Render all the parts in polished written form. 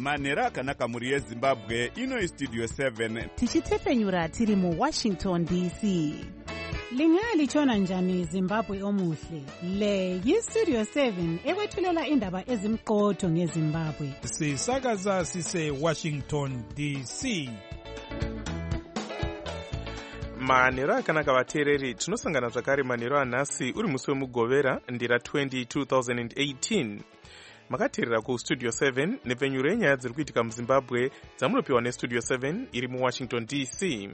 manhero akanaka mhuri yezimbabwe. Ino Studio 7 tichitefenyura tiri muWashington DC. Lingalitshona njani Zimbabwe omuhle? Le yiStudio 7 ekwethulela indaba ezimqotho ngeZimbabwe. Sisakaza sise Washington DC. Manhero akanaka vateereri, tinosangana zvakare manhero anhasi uri musi wemugovera ndira 2018. Makateerera kuStudio 7 nepfenyuro yenyaya dziri kuitika muZimbabwe dzamunopiwa neStudio 7 iri muWashington DC.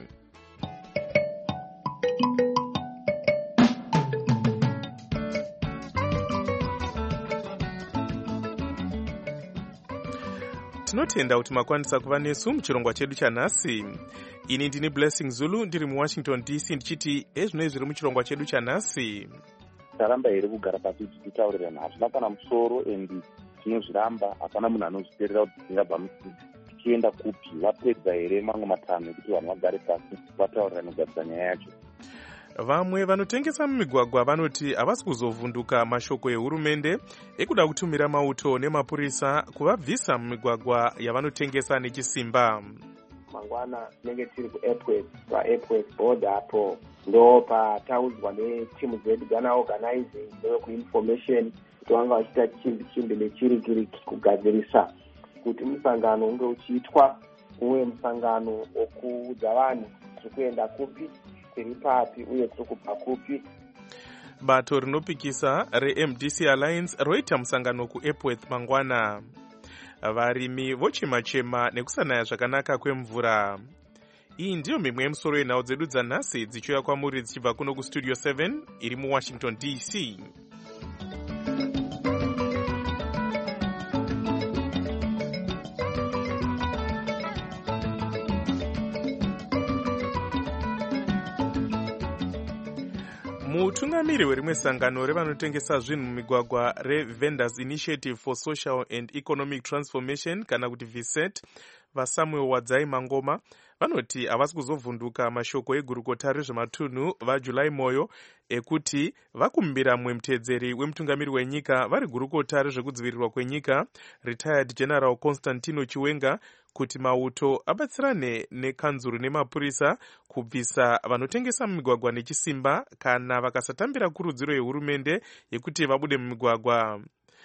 Tinotenda kuti makwanisa kuva nesu muchirongwa chedu chanhasi. Ini ndini Blessing Zulu ndiri muWashington DC ndichiti ezvinoi zviri muchirongwa chedu chanhasi. Taramba here kugara pasi tichitaurira hazvina kana musoro endi tinozviramba, hapana munhu anozviteerera kuti tingabva musidi tichienda kupi. Vapedza here mamwe matanho ekuti vanhu vagare pasi vataurira nekugadzira nyaya yacho. Vamwe vanotengesa mumigwagwa vanoti havasi kuzovhunduka mashoko ehurumende ekuda kutumira mauto nemapurisa kuvabvisa mumigwagwa yavanotengesa nechisimba. Mangwana tinenge tiri paAirports board apo ndo pataudzwa netimu dzedu Ghana Organizing nekuinformation kuti vanga vachiita chimbi nechirikiriki kugadzirisa kuti musangano unge uchiitwa uye musangano wokuudza vanhu tiri kuenda kupi, tiri papi uye tiri kubva kupi. Bato rinopikisa reMDC Alliance roita musangano kuAirports mangwana. Varimi vochema-chema nekusanaya zvakanaka kwemvura. Iyi ndiyo mimwe yemusoro yenhau dzedu dzanhasi dzichiuya kwamuri dzichibva kuno kuStudio 7 iri muWashington DC. Mutungamiri werimwe sangano revanotengesa zvinhu mumigwagwa reVendors Initiative for Social and Economic Transformation kana kuti VSET, vaSamuel Wadzai Mangoma, vanoti havasi kuzovhunduka mashoko egurukota rezvematunhu vaJuly Moyo ekuti vakumbira mumwe mutedzeri wemutungamiri wenyika vari gurukota rezvekudzivirirwa kwenyika retired General Constantino Chiwenga kuti mauto abatsirane nekanzuru nemapurisa kubvisa vanotengesa mumigwagwa nechisimba kana vakasatambira kurudziro yehurumende yekuti vabude mumigwagwa.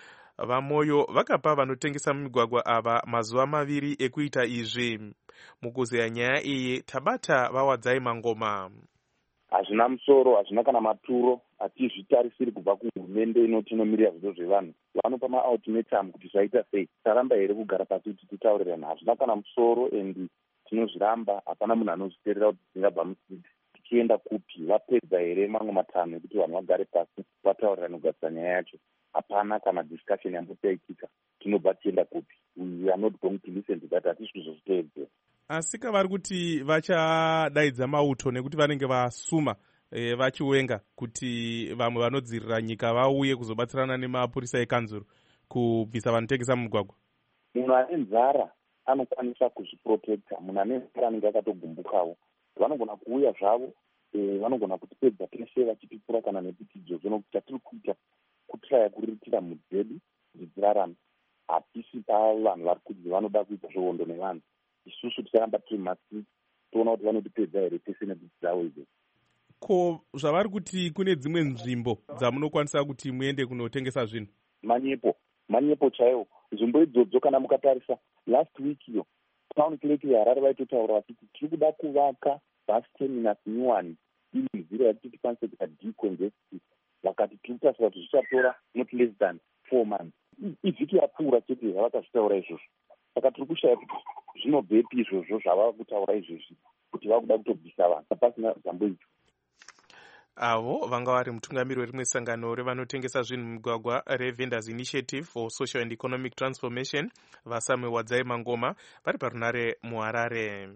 VaMoyo vakapa vanotengesa mumigwagwa ava mazuva 2 ekuita izvi. Mukuzeya nyaya iyi tabata vaWadzai Mangoma. Hazvina musoro, hazvina kana maturo, hatizvitarisiri kubva kuhurumende inoti inomirira zvido zvevanhu. Vanopa maultimatum kuti zvaita sei. Taramba here kugara pasi kuti titaurirana. Hazvina kana musoro endi tinozviramba, hapana munhu anozviteerera kuti tingabva musidi tichienda kupi. Vapedza here mamwe matanho ekuti vanhu vagare pasi vataurira nekugadzira nyaya yacho. Hapana kana discussion yambotaitika. Tinobva tichienda kupi. We are not going to listen to that. Hatisi kuzozviteedzera. Asi kavari kuti vachadaidza mauto nekuti vanenge vasuma vachiwenga kuti vamwe vanodzirira nyika vauye kuzobatsirana nemapurisa ekanzuru kubvisa vanotengesa mumugwagwa. Munhu ane nzara anokwanisa kuzviprotecta. Munhu ane nzara anenge akatogumbukawo. Vanogona kuuya zvavo, vanogona kutipedza peshe vachitipfura kana nepitidzo. Nokuti chatiri kuita kutraya kuriritira mhuri dzedu kuti dzirarame. Hatisi pavanhu vari kuti vanoda kuita zvehondo nevanhu. Isusu tisaramba tiri masi toona kuti vanotipedza here pese nekuti dzavo idzi. Ko zvavari kuti kune dzimwe nzvimbo dzamunokwanisa kuti muende kunotengesa zvinhu? Manyepo chaiwo. Nzvimbo idzodzo kana mukatarisa last week iyo town clerk yeHarare vaitotaura vachiti tiri kuda kuvaka bus terminus nyuwani iri nzira yekuti tikwanise kuita decongesti. Vakati tiri kutarisa kuti zvichatora not less than 4 months. Ivhiki yapfuura chete vakazvitaura izvozvo. Saka tiri kushaya kuti zvinobvepi izvozvo zvava kutaura izvezvi kuti vakuda kutobvisa vanhu pasina zambo icho. Avo vanga vari mutungamiri werimwe sangano revanotengesa zvinhu mumigwagwa reVendors Initiative for Social and Economic Transformation vaSamuel Wadzai Mangoma vari parunare muHarare.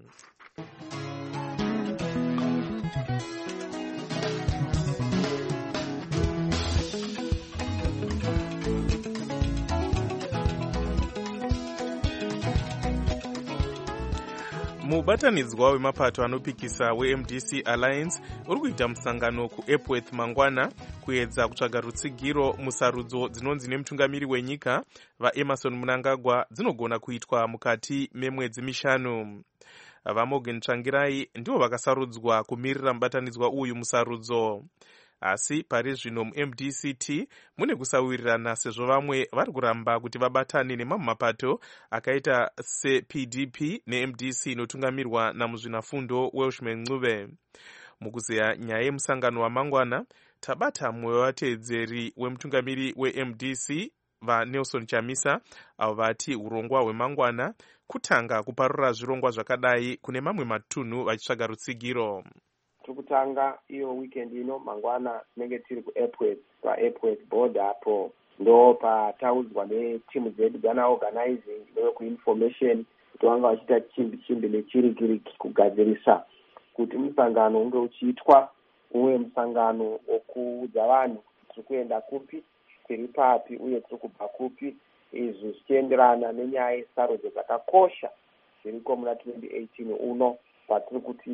mubatanidzwa wemapato anopikisa weMDC Alliance uri kuita musangano kuEpworth mangwana kuedza kutsvaga rutsigiro musarudzo dzinonzi nemutungamiri wenyika vaEmerson Mnangagwa dzinogona kuitwa mukati memwedzi mishanu. vaMorgan Tsvangirai ndivo vakasarudzwa kumirira mubatanidzwa uyu musarudzo. Asi pari zvino muMDCT mune kusawirirana sezvo vamwe vari kuramba kuti vabatane nemamwe mapato akaita sePDP neMDC inotungamirwa namuzvinafundo Welshman Ncube. Mukuzeya nyaya yemusangano wamangwana, tabata mumwe wevateedzeri wemutungamiri weMDC vaNelson Chamisa avo vati urongwa hwemangwana kutanga kuparura zvirongwa zvakadai kune mamwe matunhu vachitsvaga rutsigiro. Tukutanga iyo weekend ino mangwana tinenge tiri kuEpworth paEpworth board apo ndo pataudzwa netimu dzedu Ghana Organizing nekuinformation kuti vanga vachiita chimbi nechirikiriki kugadzirisa kuti musangano unge uchiitwa uye musangano wokuudza vanhu tiri kuenda kupi, tiri papi uye tiri kubva kupi, izvi zvichienderana nenyaya yesarudzo dzakakosha dziriko muna 2018 uno patiri kuti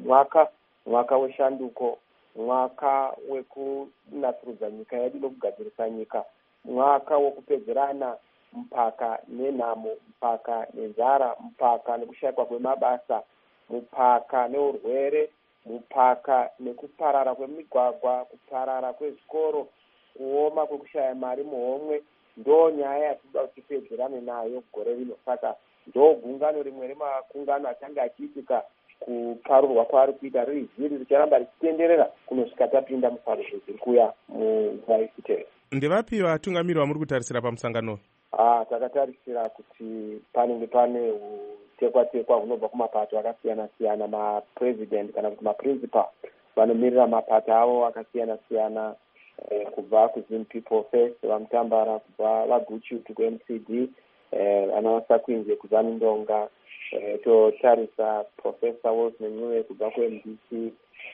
mwaka weshanduko, mwaka wekunatsurudza nyika yedu nokugadzirisa nyika, mwaka wokupedzerana mpaka nenhamo, mpaka nenzara, mpaka nekushayikwa kwemabasa, mpaka neurwere, mpaka nekuparara kwemigwagwa, kuparara kwezvikoro, kuoma kwekushaya mari muhomwe. Ndo nyaya yatinoda kuti tipedzerane nayo gore rino. Saka ndo gungano rimwe remakungano achange achiitika kuparurwa kwaari kuita riri ziri richaramba richitenderera kunosvika tapinda musarudzo dziri kuuya munguva yekuteera. Ndevapi vatungamiri vamuri kutarisira pamusangano? Takatarisira kuti panenge pane utekwa hunobva kumapato akasiyana-siyana, mapresident kana kuti maprincipal vanomirira mapato avo akasiyana-siyana, kubva kuZim People First vaMutambara, kubva vaGuchutu kuMCD, vanaSakwinje kuZanundonga, totarisa Professor Welshman Ncube kubva kuMDC,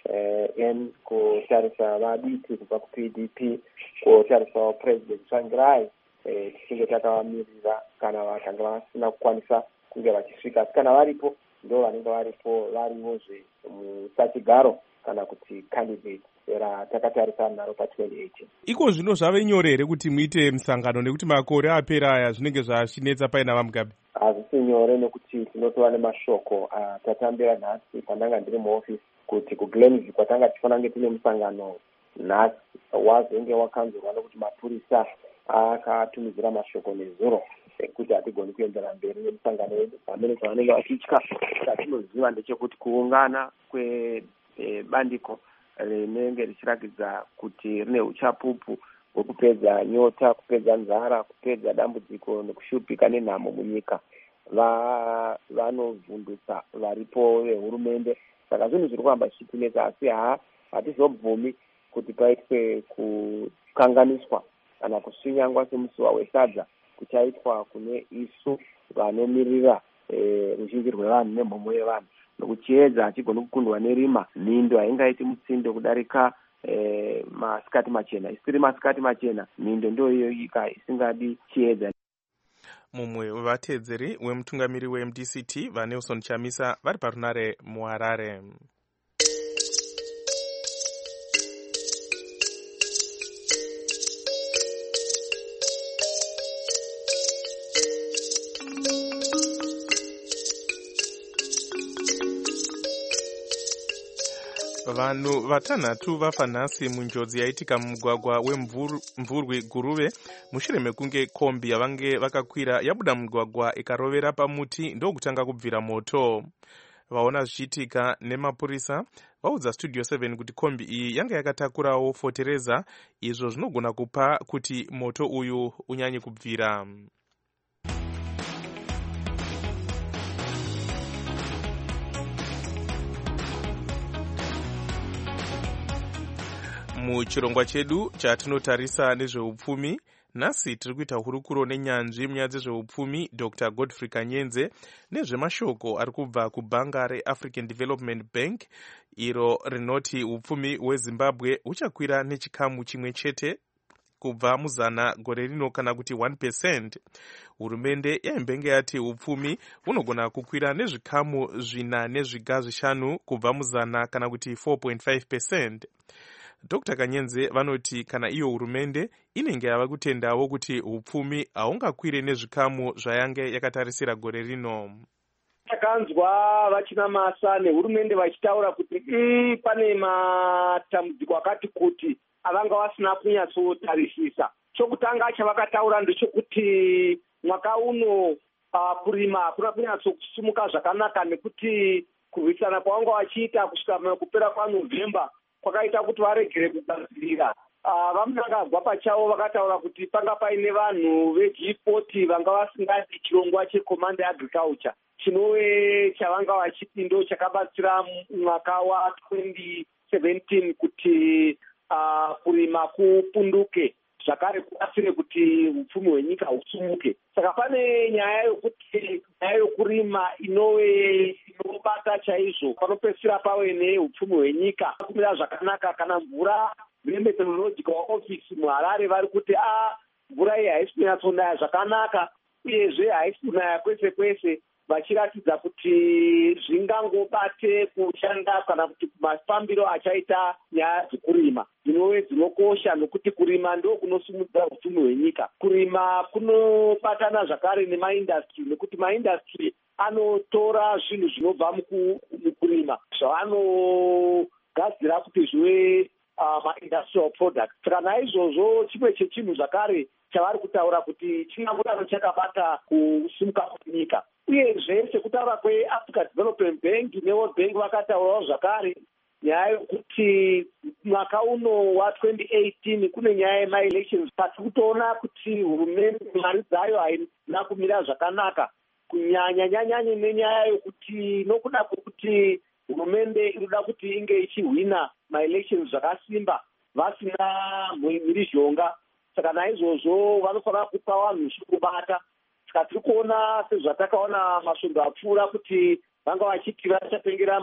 kutarisa vaDiti kubva kuPDP, kutarisa President Tsvangirai tichinge takavamirira kana vakanga vasina kukwanisa kunge vachisvika. Kana varipo ndo vanenge varipo varivozve musachigaro kana kuti candidate era takatarisa naro pa2018. Iko zvino zvave nyore here kuti muite musangano nekuti makore apera aya zvinenge zvachinetsa paina vaMugabe? Hazvisi nyore nekuti tinotova nemashoko atatambira nhasi pandanga ndiri muofisi kuti kuGlenview kwatanga tifanira kunge tine musangano nhasi wazenge wakanzurwa nekuti mapurisa akatumidzira mashoko nezuro ekuti hatigoni kuendera mberi nemusangano wedu. Pamene pavanenge vachitya chatinoziva ndechekuti kuungana kwebandiko rinenge richirakidza kuti rine uchapupu hwekupedza nyota, kupedza nzara, kupedza dambudziko nekushupika nenhamo munyika vanovhundutsa varipo vehurumende. Saka zvinhu zviri kuramba zvichitinetsa, asi hatizobvumi kuti paitwe kukanganiswa kana kusvinyangwa semusiwa wesadza kuchaitwa kune isu vanomiririra ruzhinji rwevanhu nemhomo yevanhu. Nokuchiedza achigona kukundwa nerima, mhindo haingaiti mutsindo kudarika masikati machena. Isiri masikati machena, mhindo ndo iyo nyika isingadi chiedza. Mumwe wevateedzeri wemutungamiri weMDCT vaNelson Chamisa vari parunare muHarare. Vanhu vatanhatu vafa nhasi munjodzi yaitika mumugwagwa weMvurwi Guruve mushure mekunge kombi yavange vakakwira yabuda mumugwagwa ikarovera pamuti ndokutanga kubvira moto. Vaona zvichiitika nemapurisa vaudza Studio 7 kuti kombi iyi yanga yakatakurawo fotereza, izvo zvinogona kupa kuti moto uyu unyanye kubvira. Muchirongwa chedu chatinotarisa nezveupfumi, nhasi tiri kuita hurukuro nenyanzvi munyaya dzezveupfumi Dr. Godfrey Kanyenze nezvemashoko ari kubva kubhanga reAfrican Development Bank iro rinoti upfumi hweZimbabwe huchakwira nechikamu chimwe chete kubva muzana gore rino kana kuti 1%. Hurumende yaimbenge yati upfumi hunogona kukwira nezvikamu 4 nezviga 5 kubva muzana kana kuti 4.5%. Dr. Kanyenze vanoti kana iyo hurumende inenge yava kutendawo kuti upfumi haungakwire nezvikamu zvayange yakatarisira gore rino. Takanzwa vachina masa nehurumende vachitaura kuti pane matambudziko akati kuti avanga vasina kunyatsotarisisa. Chokutanga chavakataura ndechekuti mwaka uno kurima hakuna kunyatsosimuka zvakanaka nekuti kurwisana kwavanga vachiita kusvika kupera kwaNovemba kwakaita kuti varegere kugadzirira. Vamunangagwa pachavo vakataura kuti panga paine vanhu veG40 vanga vasingadi chirongwa checommand agriculture chinove chavanga vachiti ndo chakabatsira mwaka wa2017 kuti kurima kupunduke zvakare kubatsire kuti upfumi hwenyika husumuke. Saka pane nyaya yokurima inobata chaizvo panopedzisira pave neupfumi hwenyika kumira zvakanaka kana mvura. Meteorological office muHarare vari kuti mvura iyi haisi kunyatsonaya zvakanaka uyezve haisi kunaya kwese kwese, vachiratidza kuti zvingangobate kushanda kana kuti mafambiro achaita nyaya dzekurima dzinove dzinokosha, nokuti kurima ndo kunosumudza upfumi hwenyika. Kurima kunobatana zvakare nemaindastry, nekuti maindastry anotora zvinhu zvinobva mukurima zvavanogadzira kuti zvive ma-industrial products. Saka naizvozvo chimwe chechinhu zvakare chavari kutaura kuti chingangodaro chakabata kusumuka kwenyika. Uyezve sekutaura kweAfrica Development Bank neWorld Bank vakataurawo zvakare nyaya yokuti mwaka uno wa2018 kune nyaya yema-elections. Pasi kutoona kuti hurumende mari dzayo haina kumira zvakanaka, kunyanya nenyaya yokuti nokuda kwokuti hurumende inoda kuti inge ichihwina ma-elections zvakasimba vasina mhirizhonga. Saka naizvozvo vanofanira kupa vanhu zvekubata. Saka tiri kuona sezvatakaona masvondo apfuura kuti vanga vachiti vachatengera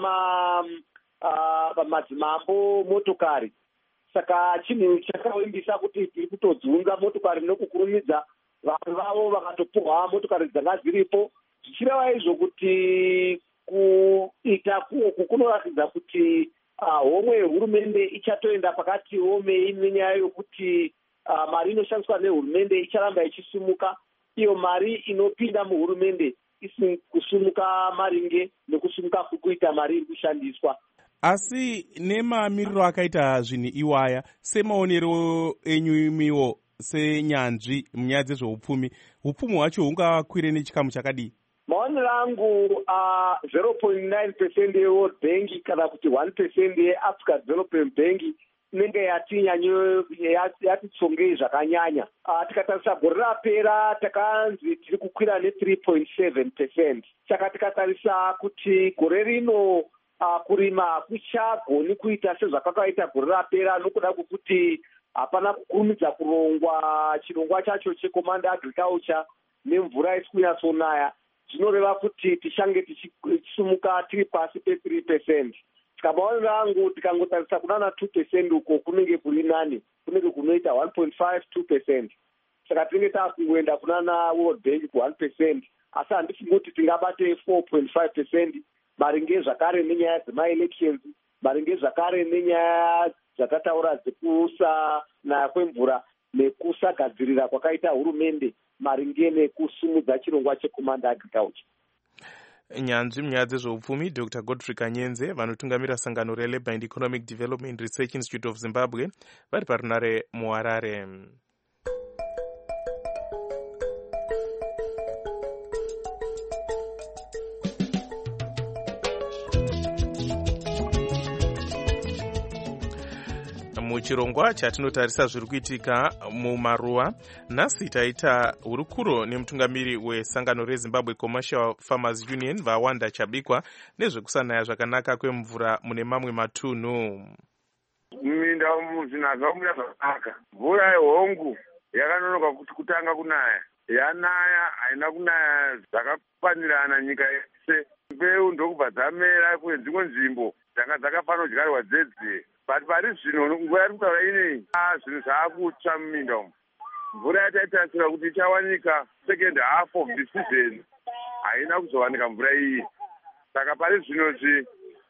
madzimambo motokari. Saka chinhu chakavimbisa kuti tiri kutodzunga motokari nokukurumidza, vanhu vavo vakatopuhwa motokari dzanga dziripo. Zvichireva izvo kuti kuita kuoku kunoratidza kuti homwe yehurumende ichatoenda pakati homei nenyaya yokuti mari inoshandiswa nehurumende icharamba ichisumuka. Iyo mari inopinda muhurumende isi kusumuka maringe nekusumuka kukuita mari iri kushandiswa. Asi nemamiriro akaita zvinhu iwaya, semaonero enyumiwo senyanzvi munyaya dzezveupfumi, upfumi hwacho hungakwire nechikamu chakadii? Maonero angu 0.9% yeWorld Bank kana kuti 1% yeAfrica Development Bank inenge yatitsongei zvakanyanya. Tikatarisa gore rapera takanzi tiri kukwira ne3.7%. Saka tikatarisa kuti gore rino kurima hakuchagoni kuita sezvakakaita gore rapera nokuda kwokuti hapana kukurumidza kurongwa chirongwa chacho checommand agriculture nemvura isi kunyatsonaya. Zvinoreva kuti tichange tichisumuka tiri pasi pe3%. Saka maonero angu tikangotarisa kunana 2% uko kunenge kuri nani, kunenge kunoita 1.5-2%. Saka tinenge taakungoenda kunana World Bank ku1%, asi handifungi kuti tingabate 4.5% maringe zvakare nenyaya dzema-elections, maringe zvakare nenyaya dzatataura dzekusanaya kwemvura nekusagadzirira kwakaita hurumende maringe nekusumudza chirongwa checommand agriculture. Nyanzvi munyaya dzezveupfumi Dr. Godfrey Kanyenze vanotungamira sangano reLabour and Economic Development Research Institute of Zimbabwe vari parunare muHarare. Muchirongwa chatinotarisa zviri kuitika mumaruwa, nhasi taita hurukuro nemutungamiri wesangano reZimbabwe Commercial Farmers Union vaWanda Chabikwa nezvekusanaya zvakanaka kwemvura mune mamwe matunhu. Muminda umu zvinhu hazvakumira zvakanaka. Mvura yehongu yakanonoka kuti kutanga kunaya, yanaya haina kunaya zvakafanirana nyika yese. Mbeu ndokubva dzamera kune dzimwe nzvimbo dzanga dzakafanira kudyarwa dzedze but pari zvino nguva yari kutaura inei zvinhu zvaakutsva muminda umu. Mvura yataitasira kuti ichawanika second half of the season haina kuzowanika mvura iyi. Saka pari zvinozvi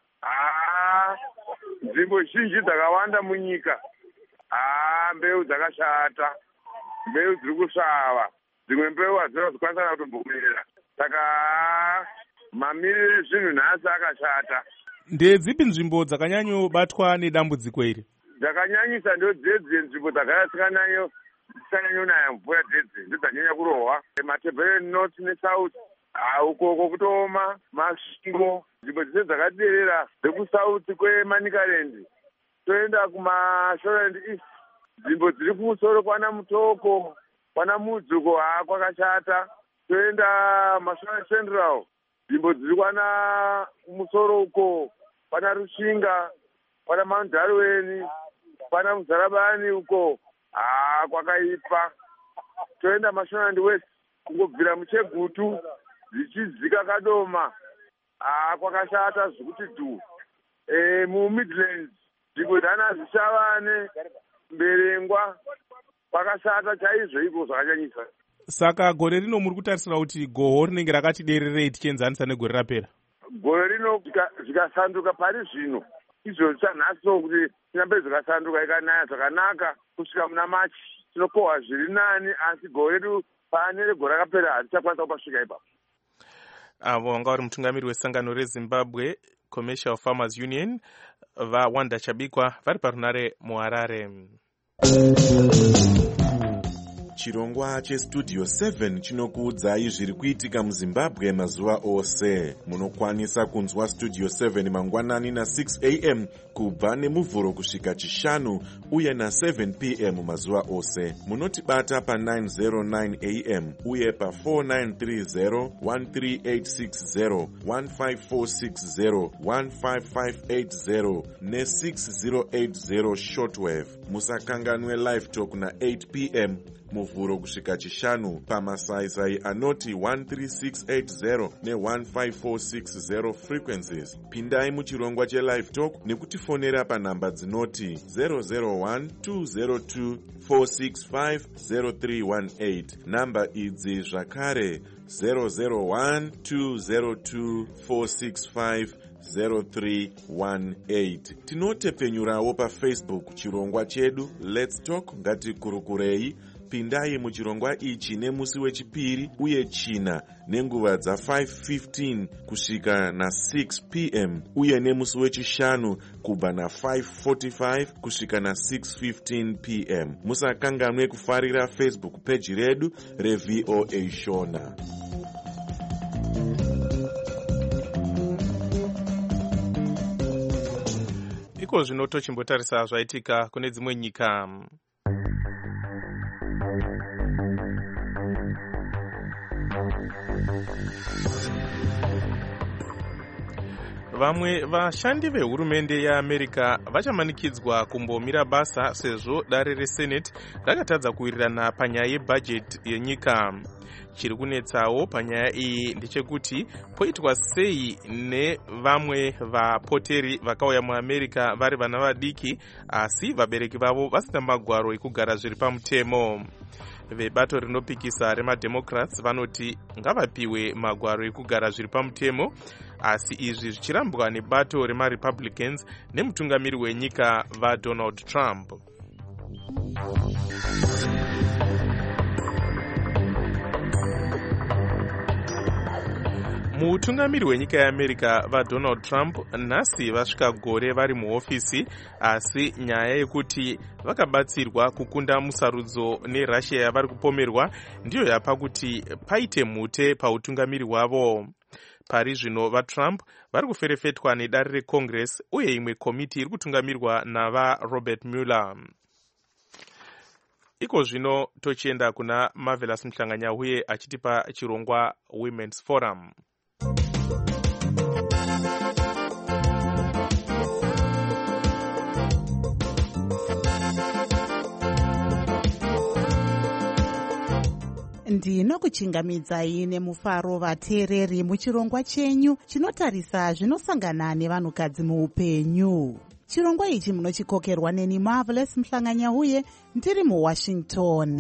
nzvimbo zhinji dzakawanda munyika mbeu dzakashata, mbeu dziri kusvava, dzimwe mbeu hadzina kuzokwanisa kutombomerera. Saka mamiriro ezvinhu nhasi akashata. Ndedzipi nzvimbo dzakanyanyobatwa nedambudziko iri? Dzakanyanyisa ndodzedze nzvimbo dzakanyanyonaya mvura dzedze ndodzanyanya kurohwa. Matebhero north nesouth uko kutooma masvingo. Nzvimbo dzese dzakaderera dzekusouth kweManicaland toenda kumaShoreland East. Nzvimbo dziri kumusoro kwana Mutoko, kwana Mudzuko kwakashata. Toenda Mashoreland Central. Nzvimbo dziri kwana kumusoro uko kwana Rushinga, kwana Mount Darwin, kwana Muzarabani uko kwakaipa. Toenda Mashoreland West kungobvira muChegutu zvichidzika Kadoma kwakashata zvikuti dhu. MuMidlands nzvimbo dzana Zvishavane, Mberengwa kwakashata chaizvo iko zvakanyanyisa. Saka gore rino muri kutarisira kuti goho rinenge rakati dererei tichienzanisa negore rapera? Gore rino zvikasanduka pari zvino izvo zvanhasi kuti nyambe zvikasanduka ikanaya zvakanaka kusvika muna Machi tinokohwa zviri nani, asi gore redu pane regore rakapera hatichakwanisa kupasvika ipapo. Avo vanga vari mutungamiri wesangano reZimbabwe Commercial Farmers Union vaWanda Chabikwa vari parunare muHarare. Chirongwa cheStudio 7 chinokuudzai zviri kuitika muZimbabwe mazuva ose. Munokwanisa kunzwa Studio 7 mangwanani na6 am kubva nemuvhuro kusvika chishanu uye na7 pm mazuva ose. Munotibata pa909 am uye pa4930, 13860, 15460, 15580 ne6080 shortwave. Musakanganwe live talk na8 pm muvhuro kusvika chishanu pamasaisai anoti 13680 ne15460 frequencies. Pindai muchirongwa chelive talk nekutifonera panhamba dzinoti 001-202-465-0318. Namba idzi zvakare 001-202-465-0318. Tinotepenyurawo paFacebook chirongwa chedu Let's Talk Ngatikurukurei. Pindai muchirongwa ichi nemusi wechipiri uye china nenguva dza5:15 kusvika na6 pm uye nemusi wechishanu kubva na5:45 kusvika na6:15 pm. Musakanganwe kufarira Facebook page redu reVOA Shona. Iko zvino tochimbotarisa zvaitika kune dzimwe nyika. Vamwe vashandi vehurumende yeAmerica vachamanikidzwa kumbomira basa sezvo dare reSenate rakatadza kuwirirana panyaya yebhajeti yenyika. Chiri kunetsawo panyaya iyi ndechekuti poitwa sei nevamwe vapoteri vakauya muAmerica vari vana vadiki asi vabereki vavo vasina magwaro ekugara zviri pamutemo. Vebato rinopikisa remademocrats vanoti ngavapiwe magwaro ekugara zviri pamutemo, asi izvi zvichirambwa nebato remaRepublicans nemutungamiri wenyika vaDonald Trump. Mutungamiri wenyika yeAmerica vaDonald Trump nhasi vasvika gore vari muhofisi, asi nyaya yekuti vakabatsirwa kukunda musarudzo neRussia yavari kupomerwa ndiyo yapa kuti paite mhute pautungamiri hwavo. Pari zvino vaTrump vari kuferefetwa nedare reCongress uye imwe komiti iri kutungamirwa navaRobert Mueller. Iko zvino tochienda kuna Marvelous Mhlanganya uye achitipa chirongwa Women's Forum. Ndinokuchingamidzai nemufaro vateereri muchirongwa chenyu chinotarisa zvinosangana nevanhukadzi muupenyu. chirongwa ichi munochikokerwa neni Marvelous Mhlanganyauye ndiri muWashington.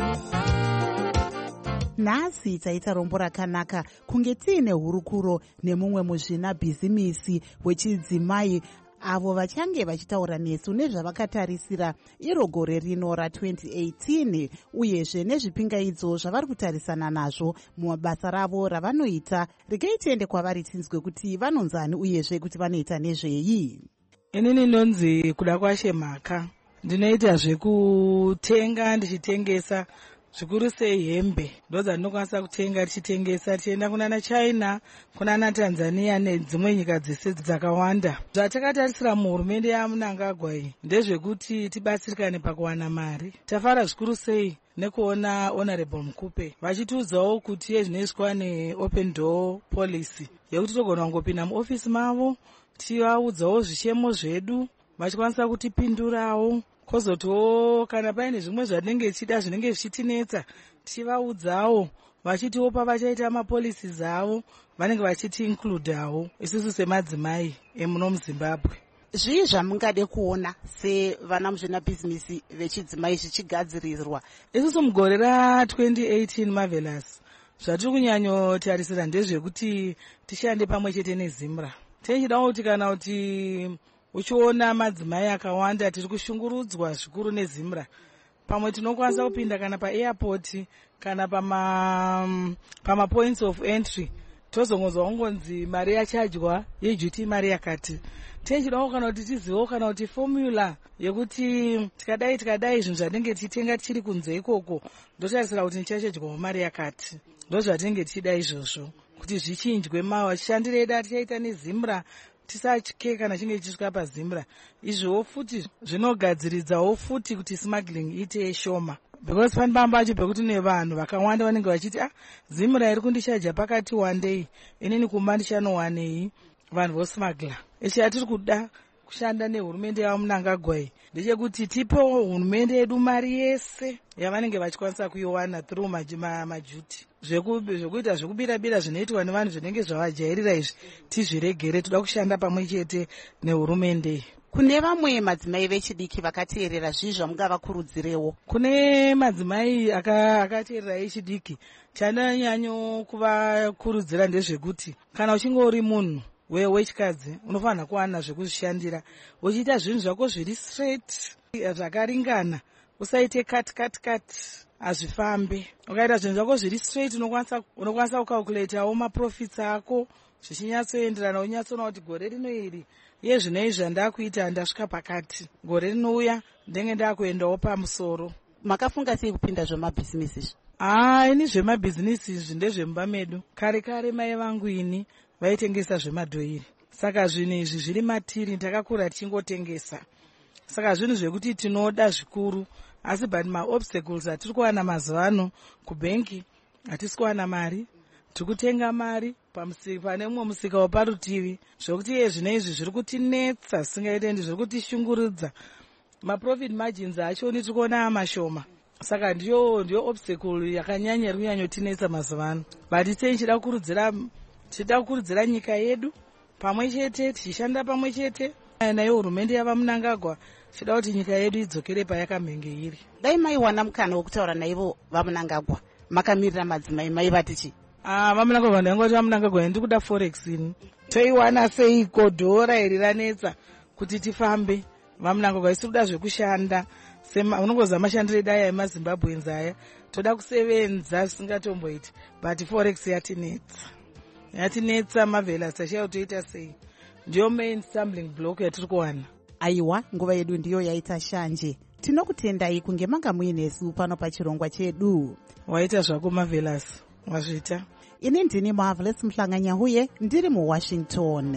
Nhasi taita rombo rakanaka kunge tiine hurukuro nemumwe muzvina bhizimisi wechidzimai avo vachange vachitaura nesu nezvavakatarisira iro gore rino ra2018 uyezve nezvipingaidzo zvavari kutarisana nazvo mumabasa ravo ravanoita. Regai tiende kwavari tinzwe kuti vanonzani uyezve kuti vanoita nezvei. Inini ndonzi kuda kwashe mhaka, ndinoita zvekutenga ndichitengesa, zvikuru sei hembe ndodzandinokwanisa kutenga tichitengesa tichienda kunana China, kunana Tanzania nedzimwe nyika dzese dzakawanda. Zvatakatarisira muhurumende yaMnangagwa iyi ndezvekuti tibatsirikane pakuwana mari. Tafara zvikuru sei nekuona Honorable Mukupe vachitiudzawo kuti zvinoiswa neopen door policy yekuti togona kungopinda muofisi mavo tivaudzawo zvichemo zvedu vachikwanisa kutipindurawo. Kozotiwo kana paine zvimwe zvatinenge tichida zvinenge zvichitinetsa tivaudzawo vachitiwo pavachaita mapolicies avo vanenge vachiti includeawo isusu semadzimai emuno muZimbabwe. Zvii zvamungade kuona sevana muzvina bhizinisi vechidzimai zvichigadzirirwa? Isusu mugore ra2018 Marvelous zvatiri kunyanyotarisira ndezvekuti tishande pamwe chete neZimra. Tichida kuti kana kuti uchiona madzimai akawanda tiri kushungurudzwa zvikuru neZimra, pamwe tinokwanisa kupinda kana paairport kana pama points of entry tozongonzwa kungonzi mari yachadywa yeduty mari yakati. Tichidawo kana kuti tizivewo kana kuti formula yekuti tikadai zvinhu zvatinenge tichitenga tichiri kunze ikoko ndotarisira kuti ndichachadywawo mari yakati. Ndozvatinenge tichida izvozvo kuti zvichinjwe mashandiro edu atichaita neZimra tisatye kana chinge chisvika paZimra. Izvowo futi zvinogadziridzawo futi kuti smuggling iite shoma, because pane bamba pacho pekuti nevanhu vakawanda vanenge vachiti Zimra iri kundishaja pakati wandei inini kumba ndichanowanei, vanhu vosmagla. Ichi atiri kuda kushanda nehurumende yaMnangagwa iyi ndechekuti tipewo hurumende yedu mari yese yavanenge vachikwanisa kuiwana through majuti. Zvekuita zvekubira-bira zvinoitwa nevanhu zvinenge zvavajairira izvi tizviregere. Toda kushanda pamwe chete nehurumende. Kune vamwe madzimai vechidiki vakateerera zvii zvamungavakurudzirewo? Kune madzimai akateerera echidiki chandinyanyo kuvakurudzira ndezvekuti kana uchinge uri munhu wechikadzi unofanira kuwana zvekuzvishandira uchiita zvinhu zvako zviri straight zvakaringana, usaite cut hazvifambe. Ukaita zvinhu zvako zviri straight unokwanisa kukalkuletawo maprofits ako zvichinyatsoenderana, unyatsoona kuti gore rino iri yezvinei zvandakuita ndasvika pakati, gore rinouya ndenge ndakuendawo pamusoro. Makafunga sei kupinda zvemabhizinisi izvi? Ini zvemabhizinisi izvi ndezvemba medu. Kare mai vangu ini vaitengesa zvemadhoiri, saka zvinhu izvi zviri matiri takakura tichingotengesa. Saka zvinhu zvekuti tinoda zvikuru, asi but maobstacles atiri kuwana mazuva ano kubhenki hatisi kuwana mari, tiri kutenga mari pane umwe musika waparutivi, zvokuti zvinhu izvi zviri kutinetsa zvisingaitendi, zviri kutishungurudza. Maprofit margins acho tiri kuona mashoma, saka ndiyo obstacle yakanyanya iri kunyanyotinetsa mazuva ano. But tichida kukurudzira nyika yedu pamwe chete, tichishanda pamwe chete nayo hurumende yavaMnangagwa, tichida kuti nyika yedu idzokere payakamhenge iri. Dai maiwana mukana wokutaura naivo vaMnangagwa makamirira madzimai maivati chii? vaMnangagwa ndaingoti vaMnangagwa ndiri kuda forex ini toiwana seiko, dhora iri ranetsa kuti tifambe. vaMnangagwa isi kuda zvekushanda unongoza mashandiro edu aya emaZimbabweans aya, toda kusevenza zvisingatomboiti, but forex yatinetsa Marvelous, tachaya kutoita sei? Ndiyo main stumbling block yatiri kuwana. Aiwa, nguva yedu ndiyo yaita shanje. Tinokutendai kunge manga muinesu pano pachirongwa chedu. Waita zvako Marvelous, wazvita. Ini ndini Marvelous Mhlanganyauye ndiri muWashington.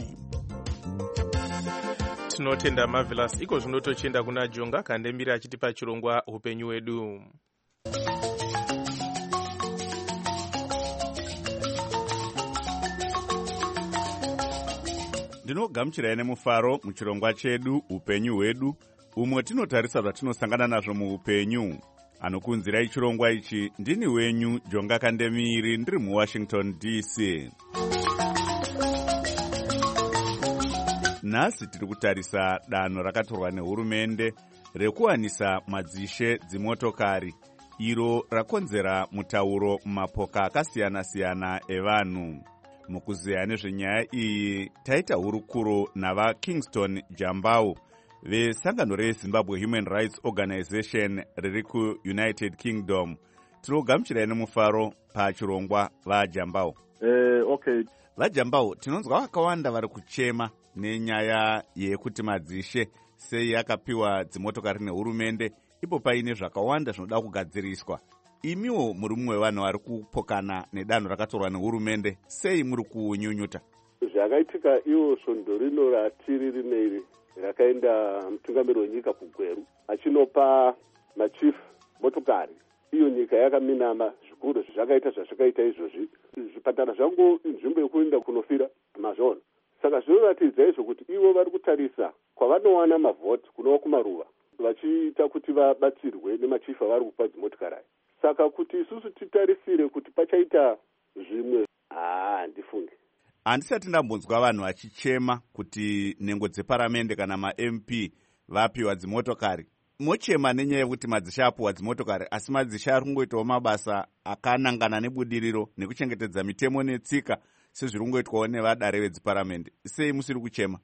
Tinotenda Marvelous. Iko zvino tochienda kuna Jonga kandemira achitipa chirongwa upenyu wedu. Ndinogamuchirai nemufaro muchirongwa chedu upenyu hwedu, umwe tinotarisa zvatinosangana nazvo muupenyu. Anokunzirai chirongwa ichi ndini wenyu Jonga Kandemiri ndiri muWashington DC. nhasi tiri kutarisa danho rakatorwa nehurumende rekuwanisa madzishe dzimotokari, iro rakonzera mutauro mumapoka akasiyana-siyana evanhu. Mukuzeya nezvenyaya iyi taita hurukuro navaKingston Jambau vesangano reZimbabwe Human Rights Organization riri kuUnited Kingdom. Tinogamuchirai nemufaro pachirongwa vaJambau. Okay. VaJambau, tinonzwa vakawanda vari kuchema nenyaya yekuti madzishe sei akapiwa dzimotokari nehurumende ipo paine zvakawanda zvinoda kugadziriswa. Imiwo muri mumwe wevanhu vari kupokana nedanho rakatorwa nehurumende, sei muri kunyunyuta? Zvakaitika iwo svondo rino ratiri rineri rakaenda mutungamiri wenyika kugweru achinopa machifu motokari. Iyo nyika yakaminama zvikuru zvakaita zvazvakaita izvozvi. Zvipatara zvangu nzvimbo yekuenda kunofira mazvono. Saka zvinoratidza izvo kuti ivo vari kutarisa kwavanowana mavhoti kunova kumaruva, vachiita kuti vabatsirwe nemachifu avari kupa dzimotokari. Saka kuti isusu titarisire kuti pachaita zvimwe, handifunge. Handisati ndambonzwa vanhu vachichema kuti nhengo dzeparamende kana ma-MP vapiwa dzimotokari. Mochema nenyaya yekuti madzishe apiwa dzimotokari, asi madzishe ari kungoitawo mabasa akanangana nebudiriro nekuchengetedza mitemo netsika sezviri kungoitwawo nevadare vedziparamende. Sei musiri kuchema?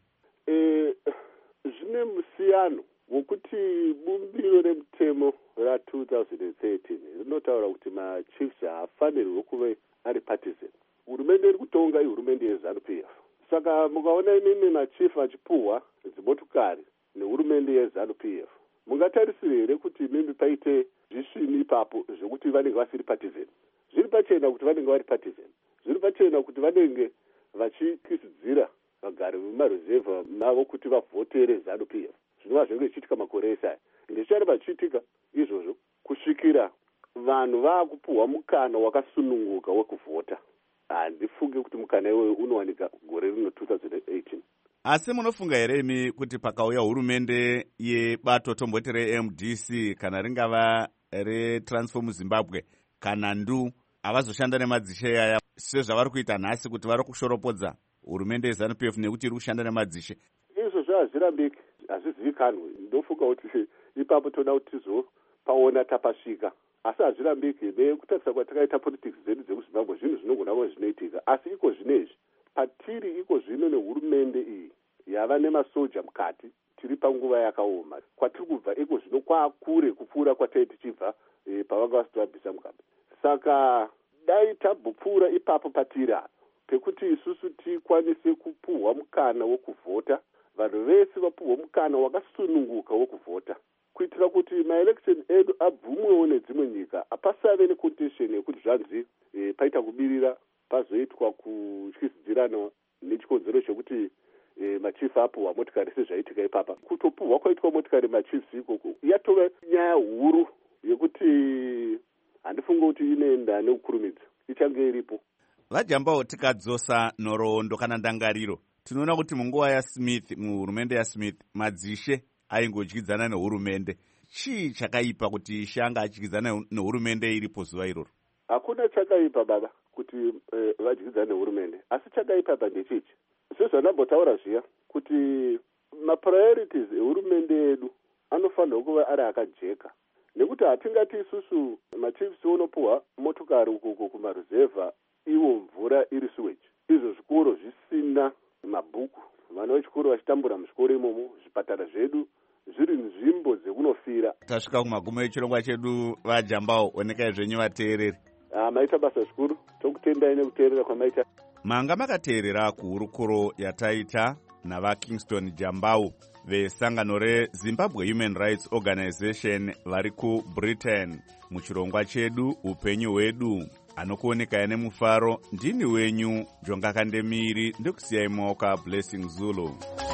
Zvine musiyano wokuti bumbiro remutemo ra2013 rinotaura kuti machiefs haafanirwi kuve ari partisan. Hurumende iri kutonga ihurumende yeZANU-PF. Saka mukaona imimi machief achipuhwa dzimotokari nehurumende yeZANU-PF, mungatarisire here kuti imimi paite zvishini ipapo zvekuti vanenge vasiri partisan? Zviri pachena kuti vanenge vari partisan. Zviri pachena kuti vanenge vachikisidzira vagari vemaruzevha mavo kuti vavhotere ZANU-PF. Zvinova zvinenge zvichiitika makore ese aya. Ndechari vachiitika izvozvo kusvikira vanhu vaakupuhwa mukana wakasununguka wekuvhota. Handifunge kuti mukana iwoyo unowanika gore rino 2018. Asi munofunga here imi kuti pakauya hurumende yebato tomboti reMDC kana ringava reTransform Zimbabwe kana NDU havazoshanda nemadzishe aya sezvavari kuita nhasi kuti vari kushoropodza hurumende yeZANU-PF nekuti iri kushanda nemadzishe? Izvo hazvirambiki, hazvizivikanwi. Ndofunga kuti ipapo toda kuti tizopaona tapasvika. Asi hazvirambiki nekutarisa kwatakaita politics dzedu dzekuZimbabwe, zvinhu zvinogona zvinoitika. Asi iko zvinezvi patiri iko zvino nehurumende iyi yava nemasoja mukati, tiri panguva yakaoma. Kwatiri kubva iko zvino kwakure kupfuura kwatai tichibva pavanga vasati vabvisa mugabe. Saka dai tabvupfuura ipapo patiri pekuti isusu tikwanise kupuhwa mukana wokuvhota, vanhu vese vapuhwa mukana wakasununguka wokuvhota, kuitira kuti maelection edu abvumwewo nedzimwe nyika, apasave necontention yekuti zvanzi paita kubirira pazoitwa kutyisidzirana nechikonzero chekuti machief apuhwa motikari sezvaitika ipapa. Kutopuhwa kwaitwa motikari machiefs ikoko yatova nyaya huru yekuti handifunga kuti inoenda nekukurumidza, ichange iripo. VaJambau, tikadzosa nhoroondo kana ndangariro, tinoona kuti munguva yaSmith, muhurumende yaSmith, madzishe aingodyidzana nehurumende. Chii chakaipa kuti shanga achidyidzana nehurumende iripo zuva iroro? Hakuna chakaipa baba kuti vadyidzane nehurumende, asi chakaipa pandechichi sezvanambotaura zviya kuti mapriorities ehurumende yedu anofanirwa kuva ari akajeka, nekuti hatingati isusu machiefs unopuhwa motokari ukoko kumaruzevha iwo mvura iri sewage, izvo zvikoro zvisina mabhuku, vana vechikoro vachitambura muzvikoro imomo, zvipatara zvedu zviri nzvimbo dzekunofira. Tasvika kumagumo echirongwa chedu vaJambau, onekai zvenyu vateereri. Maita basa zvikuru, tokutendai nekuteerera kwamaita. Manga makateerera kuhurukuro yataita navaKingston Jambau vesangano reZimbabwe Human Rights Organization vari kuBritain muchirongwa chedu upenyu hwedu. Anokuoneka nemufaro, ndini wenyu Jonga Kandemiri, ndokusiyai maoka Blessing Zulu.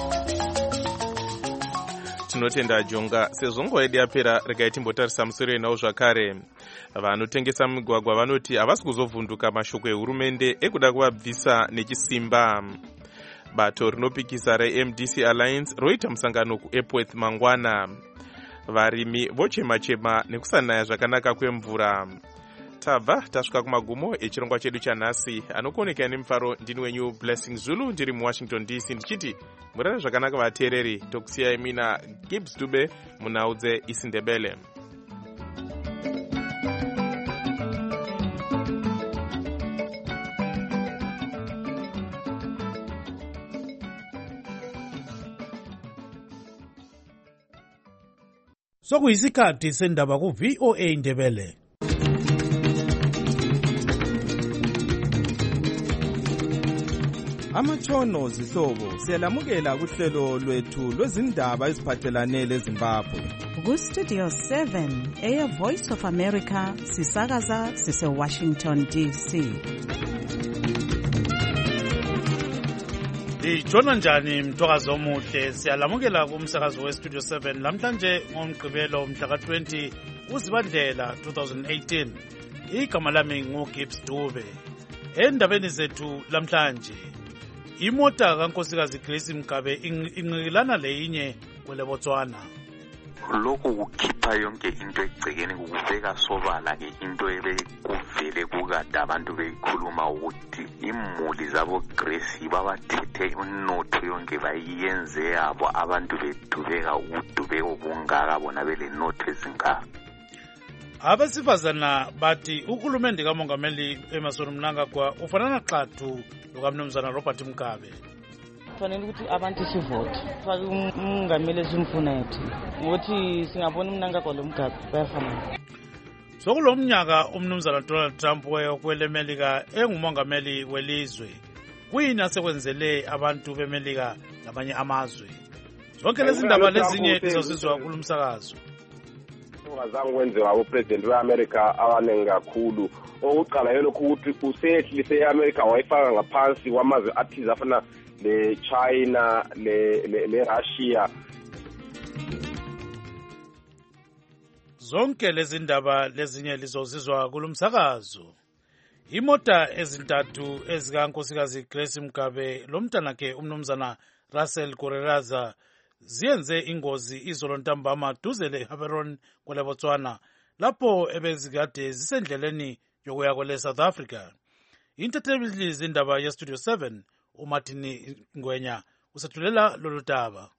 Tinotenda Jonga. Sezvo nguva yedu yapera, regai timbotarisa musoro enawo zvakare. Vanotengesa migwagwa vanoti havasi kuzovhunduka mashoko ehurumende ekuda kuvabvisa nechisimba. Bato rinopikisa reMDC Alliance roita musangano kuEpworth mangwana. Varimi vochema-chema nekusanaya zvakanaka kwemvura. tabva tasvika kumagumo echirongwa chedu chanhasi. Anokuonekera nemufaro ndini wenyu Blessing Zulu ndiri muWashington DC ndichiti murara zvakanaka vateereri. Tokusiyai mina Gibbs Dube munhau dzeIsindebele. Sokuyisikhathi sendaba ku VOA Indebele. Amatshono zihlobo siyalamukela kuhlelo lwethu lwezindaba eziphathelane leZimbabwe. Ku Studio 7 Air Voice of America sisakaza sise Washington DC. Ijona njani mthokazi omuhle, siyalamukela kumsakazo we Studio 7 lamhlanje ngomgqibelo mhla ka-20 uZibandlela 2018. Igama lami nguGibbs Dube. Endabeni zethu lamhlanje, imota kankosikazi Grace Mgabe inqikilana leyinye kwele Botswana. Lokhu kukhipha yonke into egcekeni kukubeka sobala ke into ebekuvele kukade abantu beyikhuluma ukuthi imuli zabo Grace babathethe unotho yonke bayiyenze yabo, abantu bedubeka ukudubeka obungaka bona bele notho ezingaka. Abesifazana bathi uhulumende kamongameli Emmerson Mnangagwa ufanana xathu lokamnumzana Robert Mugabe. Kufanele ukuthi abantu sivote fake umongameli esimfuna yethu ukuthi singabona Mnangagwa lo Mugabe bayafana. Sokulo mnyaka umnumzana Donald Trump weyokwele Melika engumongameli welizwe, kuyini asekwenzele abantu beMelika namanye amazwe? Zonke lezi ndaba lezinye izosizwa kulumsakazo. Ungazange kwenziwa upresident weAmerica abaningi kakhulu. Okuqala yelokhu ukuthi usehlise eAmerica wayifaka ngaphansi kwamazwe athize afana le-China, le-Russia. Zonke lezi ndaba lezinye lizozizwa kulumsakazo. Imota ezintathu ezikankosikazi Grace Mgabe lomntanakhe umnumzana Russell Koreraza ziyenze ingozi izolo ntambama duze leHaveron kwele Botswana, lapho ebezikade zisendleleni yokuya kwele South Africa. Intatheli zindaba yeStudio 7 uMartin Ngwenya usethulela lolu daba.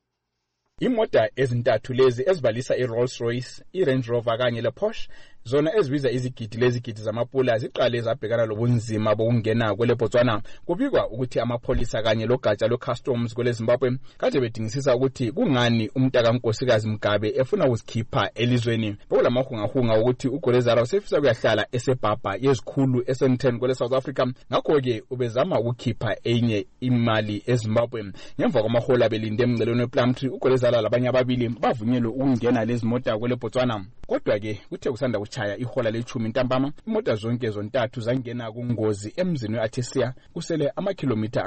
Imota ezintathu lezi ezibalisa iRolls-Royce, iRange Rover kanye lePorsche, zona ezibiza izigidi zamapula ziqale zabhekana lobunzima bokungena kwele Botswana. Kubikwa ukuthi amapholisa kanye logatsha lo-customs kwele Zimbabwe kade bedingisisa ukuthi kungani umntaka nkosikazi Mgabe efuna ukuzikhipha elizweni. Bekulamahungahunga ukuthi uGorezara usefisa kuyahlala esebhabha yezikhulu eSandton kwele South Africa, ngakho-ke ubezama ukukhipha enye imali eZimbabwe. Ngemva kwamahola belinde emngcelweni wePlumtree, uGorezara labanye ababili bavunyelwe ukungena lezi mota kwele Botswana. Kodwa-ke kuthe kusanda kuchaya ihola le-10 ntambama, imota zonke zontathu zangena kungozi emzini we-Atesia kusele amakhilomitha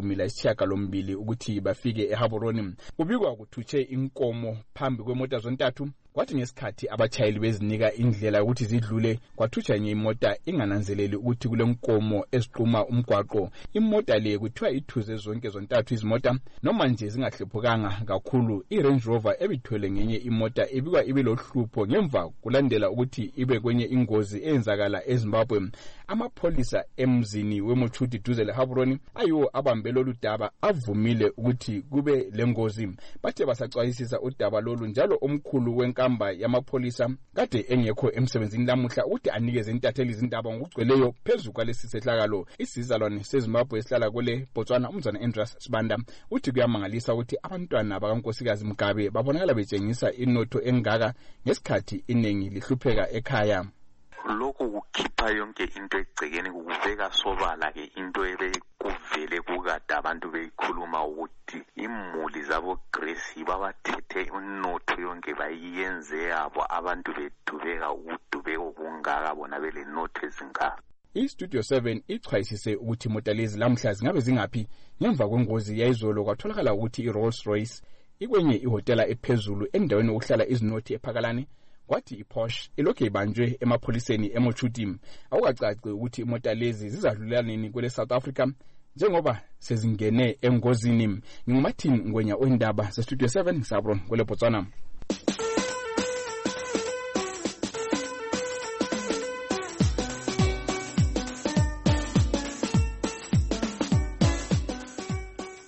angama-12 ukuthi bafike eHaboroni. Kubikwa kuthutshe inkomo phambi kwemota zontathu, kwathi ngesikhathi abachayeli bezinika indlela ukuthi zidlule kwathutsha enye imota ingananzeleli ukuthi kule nkomo eziqhuma umgwaqo. Imota le kuthiwa ithuze zonke zontathu izimota, noma nje zingahlephukanga kakhulu. iRange Rover ebithwele ngenye imota ebikwa ibilohlupho ngemva kulandela ukuthi ibe kwenye ingozi eyenzakala eZimbabwe. Amapholisa emzini weMochuti duze leHaboroni ayiwo abambe lolu daba avumile ukuthi kube lengozi. Bathe basacwayisisa udaba lolu, njalo omkhulu wenkamba yamapholisa kade engekho emsebenzini lamuhla ukuthi anikeze intatheli izindaba ngokugcweleyo phezu kwalesi sehlakalo. Isizalwane seZimbabwe esihlala kwele Botswana umzana Andreas Sibanda uthi kuyamangalisa ukuthi abantwana bakankosikazi Mgabe babonakala betshengisa inotho engaka ngesikhathi iningi lihlupheka ekhaya. Lokhu kukhipha yonke into egcekeni kukubeka sobala ke into ebekuvele kukade abantu beyikhuluma ukuthi imuli zabo Grace babathethe unotho yonke bayiyenze yabo, abantu bedubeka ukudubeka obungaka bona bele notho ezingaka. iStudio 7 ichwayisise ukuthi imota lezi lamhla zingabe zingaphi ngemva kwengozi yayizolo kwatholakala ukuthi iRolls-Royce ikwenye ihotela ephezulu endaweni okuhlala izinothi ephakalane, kwathi iPorsche ilokhu ibanjwe emapholiseni eMochuti. Awukacaci ukuthi imota lezi zizadlulela nini kwele South Africa njengoba sezingene engozini. NguMartin Ngwenya oindaba zeStudio 7 Sabron kwele Botswana.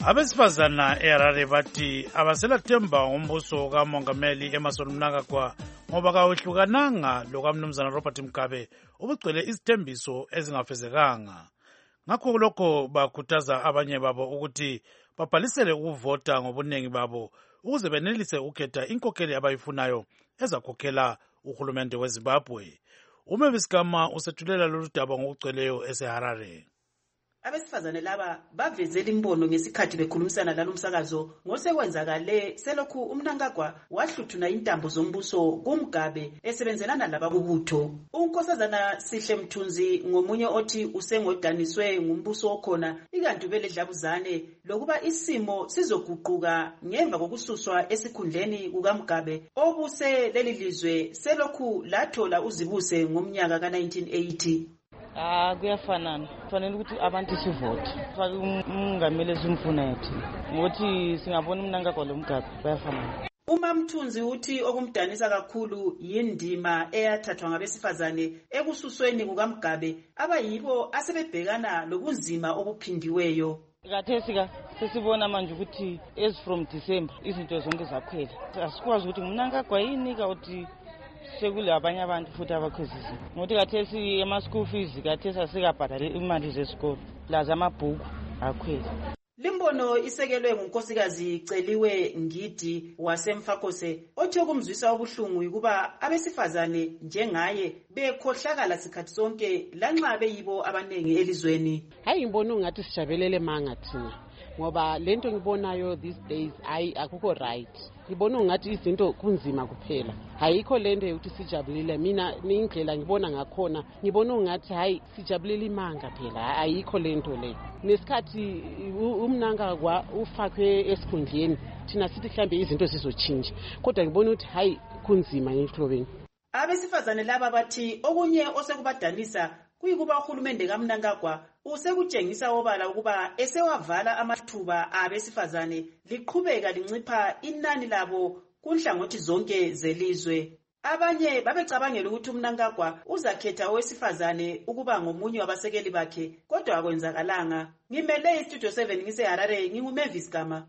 Abesifazana eHarare bathi abaselathemba ngombuso kamongameli Emmerson Mnangagwa ngoba kawehlukananga lokamnumzana Robert Mugabe ubugcwele izithembiso ezingafezekanga. Ngakho lokho bakhuthaza abanye babo ukuthi babhalisele ukuvota ngobuningi babo ukuze benelise ukukhetha inkokheli abayifunayo ezakhokhela uhulumende weZimbabwe. Umeviskama usethulela lolu daba ngokugcweleyo eseHarare. Abesifazane laba bavezela imbono ngesikhathi bekhulumisana lalo msakazo ngosekwenzakale selokhu uMnangagwa wahluthuna intambo zombuso kuMgabe esebenzelana labakubutho. Unkosazana Sihle Mthunzi ngomunye othi usengodaniswe ngumbuso okhona ikanti beledlabuzane lokuba isimo sizoguquka ngemva kokususwa esikhundleni kukaMgabe obuse leli lizwe selokhu lathola uzibuse ngomnyaka ka1980. Kuyafanana kufanele ukuthi abantu sivote fake umungameli esimfuna yethu ngokuthi singabona uMnangagwa lo Mugabe bayafanana. UMamthunzi uthi okumdanisa kakhulu yindima eyathathwa ngabesifazane ekususweni kukaMgabe abayibo asebebhekana lobunzima obuphindiweyo. Kathesika sesibona manje ukuthi as from December izinto zonke zakhwela. Asikwazi ukuthi uMnangagwa yini ukuthi sekule abanye abantu futhi abakhwezisi ngokuthi kathesi ema-school fees kathesi asikabhadali imali zesikolo laza amabhuku akhwela. Limbono isekelwe ngunkosikazi Celiwe Ngidi waseMfakose othi okumzwisa ubuhlungu ukuba abesifazane njengaye bekhohlakala sikhathi sonke lanxa beyibo abanengi elizweni. Hayi ngibona ungathi sijabelele manga thina ngoba lento ngibonayo these days akukho right. Ngibona ungathi izinto kunzima kuphela. Hayikho lento ukuthi sijabulile mina indlela ngibona ngakhona ngibona ungathi hayi sijabulile imanga phela ayikho lento le. Nesikhathi uMnangagwa ufakwe esikhundleni thina sithi mhlambe izinto zizotshintsha kodwa ngibona ukuthi hayi kunzima enhlobeni. Abesifazane laba bathi okunye osekubadanisa kuyikuba uhulumende kaMnangagwa usekutshengisa obala ukuba esewavala amathuba abesifazane liqhubeka lincipha inani labo kunhlangothi zonke zelizwe. Abanye babecabangela ukuthi uMnangagwa uzakhetha owesifazane ukuba ngomunye wabasekeli bakhe kodwa akwenzakalanga. Ngimele iStudio 7 ngiseHarare nginguMavis Gama.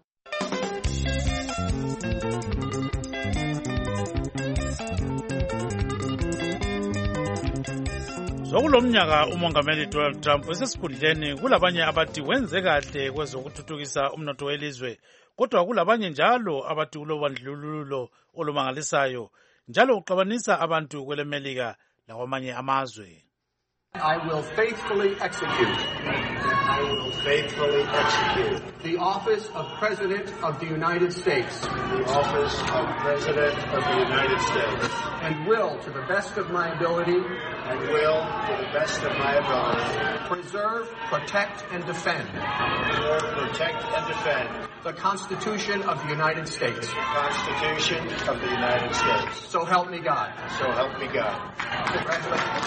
Sokulomnyaka umongameli Donald Trump esesikhundleni kulabanye abathi wenze kahle kwezokuthuthukisa umnotho welizwe kodwa kulabanye njalo abathi ulobandlululo olumangalisayo njalo uxabanisa abantu kwelemelika lakwamanye amazwe. I will faithfully execute. I will faithfully execute the office of President of the United States. The office of President of the United States. And will, to the best of my ability. And will, to the best of my ability. Preserve, protect, and defend. Preserve, protect, and defend. The Constitution of the United States. The Constitution of the United States. So help me God. So help me God. Congratulations.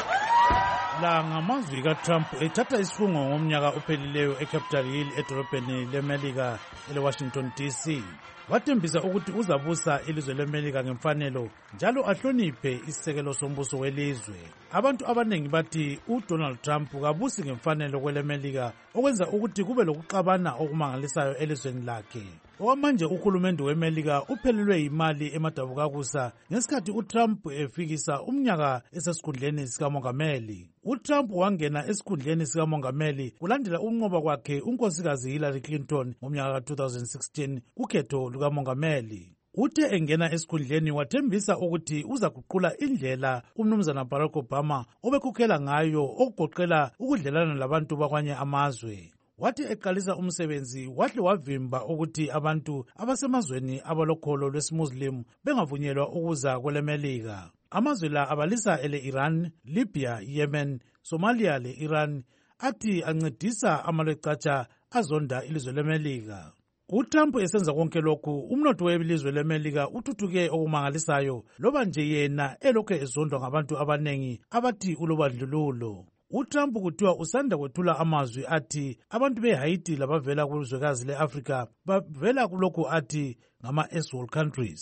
La ngamazwi kaTrump ethatha isifungo ngomnyaka ophelileyo eCapitol Hill edolobheni leMelika eleWashington DC. Wathembisa ukuthi uzabusa ilizwe leMelika ngemfanelo njalo ahloniphe isisekelo sombuso welizwe. Abantu abanengi bathi uDonald Trump kabusi ngemfanelo kweleMelika okwenza ukuthi kube lokuxabana okumangalisayo elizweni lakhe. Okwamanje uhulumende weMelika uphelelwe imali emadabukakusa ngesikhathi uTrump efikisa umnyaka esesikhundleni sikamongameli. uTrump wangena esikhundleni sikamongameli kulandela unqoba kwakhe unkosikazi Hillary Clinton ngomnyaka ka2016 kukhetho lukamongameli. Uthe engena esikhundleni wathembisa ukuthi uzaguqula indlela umnumzana Barack Obama obekhokhela ngayo okugoqela ukudlelana labantu bakwanye amazwe. Wathi eqalisa umsebenzi wahle wavimba ukuthi abantu abasemazweni abalokholo lwesimuslim bengavunyelwa ukuza kweleMelika. Amazwe la abalisa ele-Iran, Libya, Yemen, Somalia le-Iran athi ancedisa amalwecatsha azonda ilizwe leMelika. uTrump esenza konke lokhu umnotho welizwe leMelika uthuthuke okumangalisayo loba nje yena elokhu ezondwa ngabantu abanengi abathi ulobandlululo. uTrump kuthiwa usanda kwethula amazwi athi abantu beHaiti labavela kulizwekazi leAfrika bavela kulokhu athi ngama-S-World countries.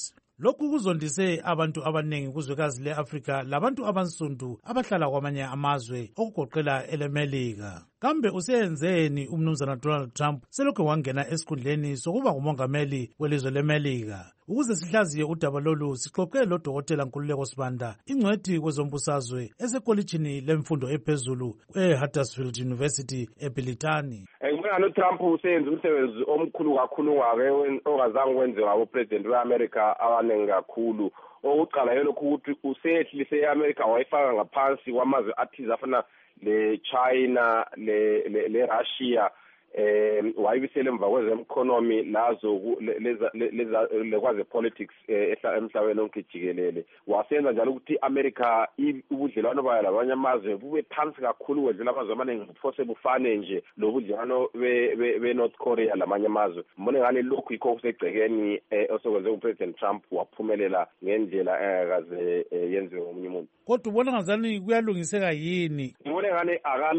lokhu kuzondise abantu abaningi kuzwekazi le-Afrika labantu abansundu abahlala kwamanye amazwe okugoqela elemelika. Kambe useyenzeni umnumzana Donald Trump selokhu wangena esikhundleni sokuba ngumongameli welizwe lemelika? Ukuze sihlaziye udaba lolu sixoxe loDokotela Nkululeko Sibanda, ingcwethi kwezombusazwe esekolitshini lemfundo ephezulu eHuddersfield University eBilitani. Ngibona uTrump useyenza umsebenzi omkhulu kakhulu ongazange wenziwa abopresident beAmerica abaningi kakhulu. Okuqala yilokhu ukuthi usehlise iAmerica wayifaka ngaphansi kwamazwe athize afana le-China le-Russia wayibisele emva kwezemkhonomi lazo lekwaze politics emhlabeni onke jikelele. Wasenza njalo ukuthi America ubudlelwano bayo labanye amazwe bube phansi kakhulu kwedlela amazwe amaningi bufose bufane nje lobudlelwano be-North Korea lamanye amazwe. Mbone ngani lokhu yikho kusegcekeni osokwenze uPresident Trump waphumelela ngendlela engakaze yenziwe ngomunye umuntu. Kodwa ubona ngazani kuyalungiseka yini? Ngibone ngani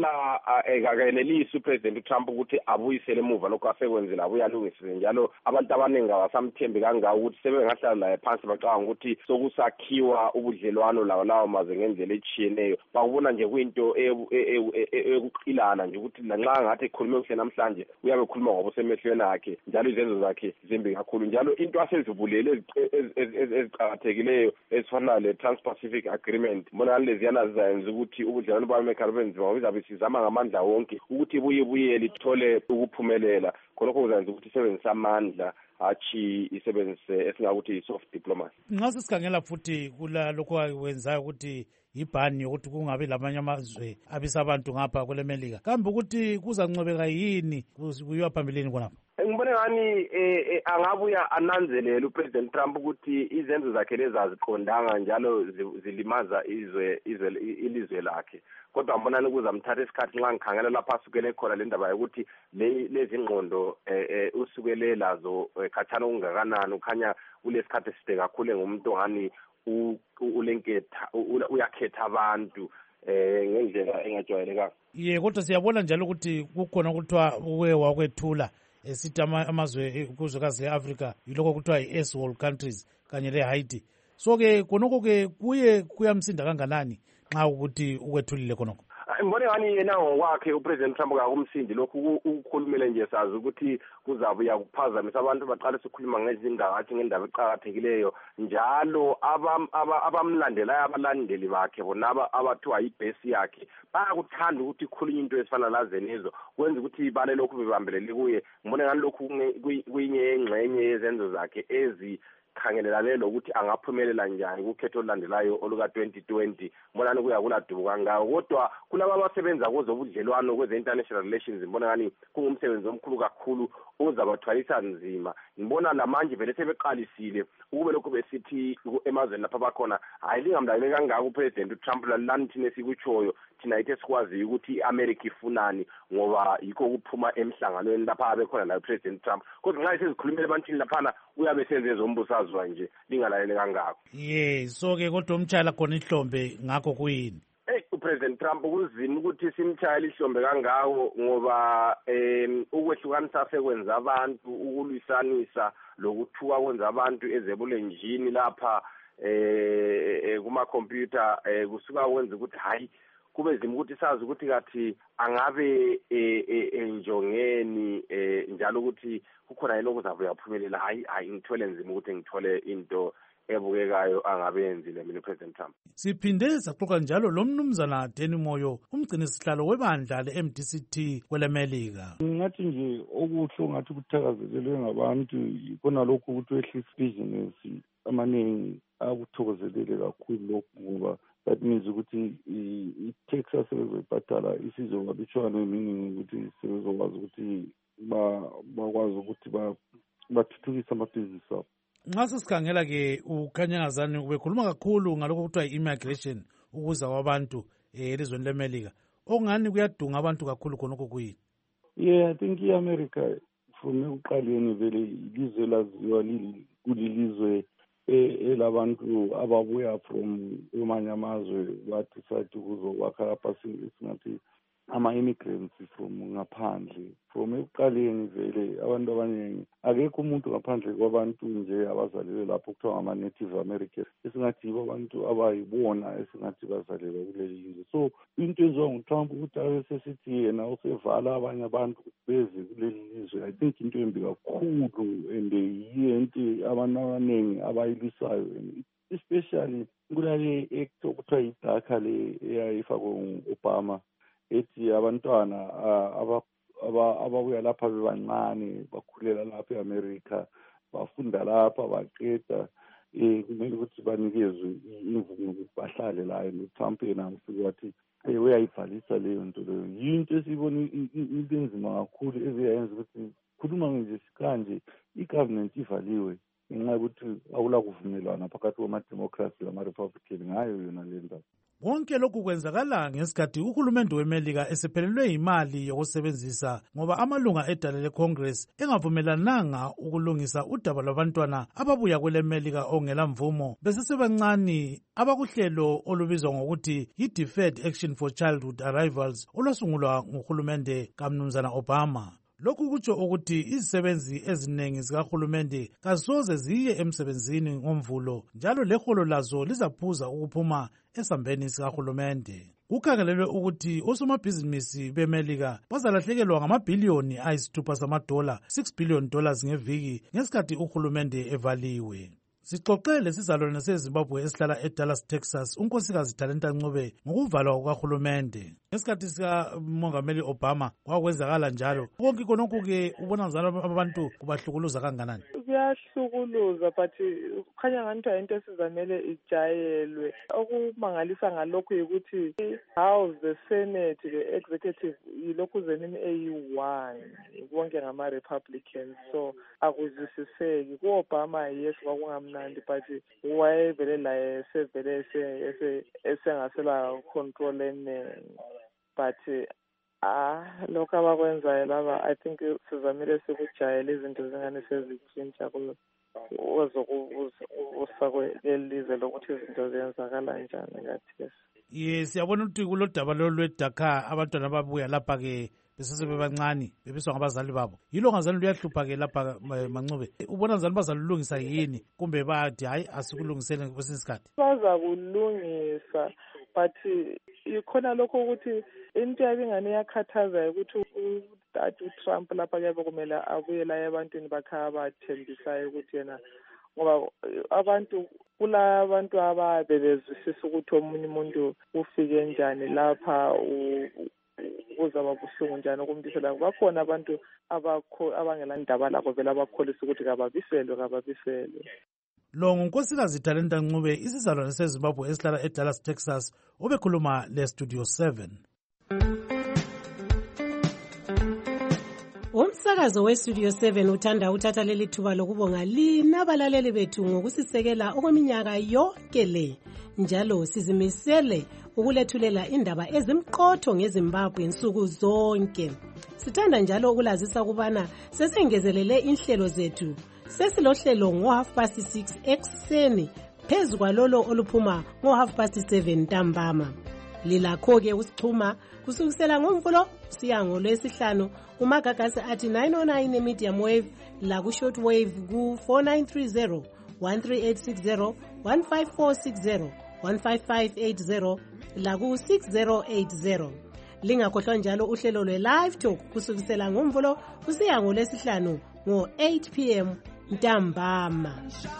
akakenelisi uPresident Trump ukuthi abuyisele emuva lokho asekwenzile abuyalungisile njalo abantu abaningi abasamthembi kangaka ukuthi sebengahlala naye phansi bacabanga ukuthi sokusakhiwa ubudlelwano lawo mazwe ngendlela etshiyeneyo. Bakubona nje kuyinto ekuqilana nje ukuthi lanxa ngathi ekhulume kuhle namhlanje uyabe ekhuluma ngobusemehlweni akhe njalo izenzo zakhe zimbi kakhulu njalo into asezivulele eziqakathekileyo ezifana le-Trans-Pacific Agreement mbona leziyana zizayenza ukuthi ubudlelwano b'Amerika benziwa bizabe sizama ngamandla wonke ukuthi buye lithole ukuphumelela khonokho kuzenza ukuthi isebenzise amandla hachi isebenzise esingakuthi soft diplomacy. Nxa sisikhangela futhi kula lokho wenzayo ukuthi ibhani yokuthi kungabi lamanye amazwe abisa abantu ngapha kwelemelika, kambe ukuthi kuzancwebeka yini kuyiwa phambilini khonapho? Ngibone ngani angabuya ananzelele uPresident Trump ukuthi izenzo zakhe lezi aziqondanga njalo zilimaza ilizwe lakhe. Kodwa mbonani kuzamthatha isikhathi nxa ngikhangela lapha asukele khona le ndaba yokuthi lezi ngqondo usukele lazo khatshana okungakanani ukhanya kulesikhathi eside kakhulu ngumuntu ngani ulenketha uyakhetha abantu ngendlela engajwayelekanga. Kodwa siyabona njalo ukuthi kukhona ukuthiwa uke wakwethula esithi amazwe kuzwekazi le-Afrika yilokho kuthiwa i-S world countries kanye le-Haiti. So-ke khonokho-ke kuyamsinda kanganani nxa ukuthi ukwethulile khonokho? Ngibone ngani yena ngokwakhe uPresident Trump kakumsindi lokhu ukukhulumile nje sazi ukuthi kuzabuya kuphazamisa abantu baqale sikhuluma ngezindaba athi ngendaba eqhakathekileyo njalo abamlandelayo abalandeli bakhe bona abathiwa yibhesi yakhe bayakuthanda ukuthi khulunywe into ezifana lazenezo kwenza ukuthi bale lokhu bebambelele kuye. Ngibone ngani lokhu kuyinye yengxenye yezenzo zakhe khangelelane lokuthi angaphumelela njani kukhetho olulandelayo oluka-2020. Mbonani kuladubu kangako kodwa kulaba abasebenza kwezobudlelwano kweze-international relations mbona ngani kungumsebenzi omkhulu kakhulu ozabathwalisa nzima. Ngibona lamanje vele sebeqalisile ukube lokhu besithi emazweni lapha bakhona hayi lingamlaleli kangaka uPresident Trump lalani thina esikutshoyo thina yithe sikwaziyo ukuthi i-America ifunani ngoba yikho kuphuma emhlanganweni lapha abekhona nayo uPresident Trump. Kodwa nxa sezikhulumela ebantwini laphana uyabe senze ezombusazwa nje lingalaleli kangako. So-ke kodwa umtshala khona ihlombe ngakho kuyini? uPresident Trump kunzima ukuthi simtshayele ihlombe kangako ngoba ukwehlukanisa sekwenza abantu ukulwisanisa lokuthuka kwenza abantu ezebulenjini lapha kuma computer kusuka kwenza ukuthi hayi kube nzima ukuthi sazi ukuthi kathi angabe enjongeni njalo ukuthi kukhona yini okuzabuya kuphumelela. Hayi ngithole nzima ukuthi ngithole into ebukekayo angabenzile mina uPresident Trump. Siphinde saxoxa njalo lo mnumzana Danny Moyo umgcini sihlalo webandla le-MDCT kwelemelika. Ngathi nje okuhle ngathi kuthakazelelwe ngabantu ikona lokhu ukuthi wehlisa business amaningi akuthokozelele kakhulu lokhu ngoba that means ukuthi i-tax asebezoyibhatala isizongalutshwana eminingi ukuthi sebezokwazi ukuthi bakwazi ukuthi bathuthukise amabhizinisi abo. Nxa sesikhangela-ke ukhanya ngazani ubekhuluma kakhulu ngalokho kuthiwa i-immigration ukuza kwabantu elizweni lemelika okungani kuyadunga abantu kakhulu khonokho kuyini? I think i-America from ekuqaleni vele ilizwe laziwa kulilizwe elabantu ababuya from amanye amazwe badecide ukuzokwakha lapha singathi ama-immigrants from ngaphandle. From ekuqaleni vele abantu abaningi akekho umuntu ngaphandle kwabantu nje abazalelwe lapho kuthiwa ngama-native americans esingathi yibo abantu abayibona esingathi bazalelwa kuleli lizwe. So into enziwa nguTrump ukuthi abe sesithi yena usevala abanye abantu beze kuleli lizwe, I think into embi kakhulu and yinto abantu abaningi abayilisayo, especially kulale ekuthiwa yidakha le eyayifakwe ngu-Obama ethi abantwana ababuya lapha bebancane bakhulela lapha e-America bafunda lapha baqeda kumele ukuthi banikezwe imvumo ukuthi bahlale la. noTrump yena ngifike wathi uyayivalisa leyo nto leyo. Yinto esiyibona into enzima kakhulu eziyayenza ukuthi khuluma nje sikanje i-government ivaliwe ngenxa yokuthi awula kuvumelwana phakathi kwama-democrats lama-republican ngayo yona le ndaba. Konke lokhu kwenzakala ngesikhathi uhulumende weMelika esephelelwe imali yokusebenzisa ngoba amalunga edale leCongress engavumelananga ukulungisa udaba lwabantwana ababuya kwele Melika ongela mvumo besesebancane abakuhlelo olubizwa ngokuthi yi-Deferred Action for Childhood Arrivals olwasungulwa nguhulumende kaMnumzana Obama. Lokhu kutsho ukuthi izisebenzi eziningi zikahulumende kasoze ziye emsebenzini ngomvulo njalo leholo lazo lizaphuza ukuphuma esambeni sikahulumende. Kukhangelelwe ukuthi osomabhizinisi beMelika bazalahlekelwa ngamabhiliyoni ayisithupha $6 billion ngeviki ngesikhathi uhulumende evaliwe. Sixoxele sizalwane seZimbabwe esihlala eDallas, Texas, unkosikazi Thalenta Ncube ngokuvalwa kukahulumende. Ngesikhathi sikamongameli Obama kwakwenzakala njalo. Konke khonokho-ke ubona njalo abantu kubahlukuluza kanganani? Kuyahlukuluza but kukhanya ngathi into esizamele ijayelwe. Okumangalisa ngalokhu yikuthi House, the Senate, the Executive yilokhu zenini eyi-1 bonke ngama-Republicans, so akuzwisiseki. Ku-Obama yes kwakungamnandi but wayevele la sevele esengasela control eningi. But lokho abakwenzayo laba I think sizamile sikujayela izinto zingane sezitshintsha kuzokubusa kwelizwe lokuthi izinto ziyenzakala njani kathi. Yes, siyabona ukuthi kulodaba lolwedakha abantwana babuya lapha-ke besesebebancane bebiswa ngabazali babo. Yilo ngazali luyahlupha-ke lapha Mancube. Ubona ngazali bazalulungisa yini kumbe bathi hayi asikulungiseni kwesinye isikhathi? Bazakulungisa but ikhona lokho ukuthi into yabingane yakhathaza ukuthi uTrump lapha kuyabe kumele abuyela ebantwini bakha abathembisayo ukuthi yena ngoba abantu kulabantu ababezwisisa ukuthi omunye umuntu ufike njani lapha kuzaba buhlungu njani ukumtisela. Bakhona abantu abangela ndaba lakho vele abakholisa ukuthi kababiselwe. Lo ngunkosikazi Thalenta Ncube, isizalwane seZimbabwe esihlala eDallas, Texas, obekhuluma leStudio 7. Umsakazo weStudio 7 uthanda uthatha leli thuba lokubonga lina abalaleli bethu ngokusisekela okweminyaka yonke le. Njalo sizimisele ukulethulela indaba ezimqotho ngeZimbabwe nsuku zonke. Sithanda njalo ukulazisa kubana sesengezelele inhlelo zethu. Sesilohlelo ngo-6:30 ekuseni phezu kwalolo oluphuma ngo-7:30 ntambama. Lilakho-ke usixhuma kusukisela ngomvulo siya ngolwesihlanu umagagasi athi 909 medium wave la ku-short wave ku-4930 13860 15460 15580 la ku-6080. Lingakhohlwa njalo uhlelo lwe-live talk kusukisela ngomvulo kusiya ngolwesihlanu ngo-8 p.m. ntambama.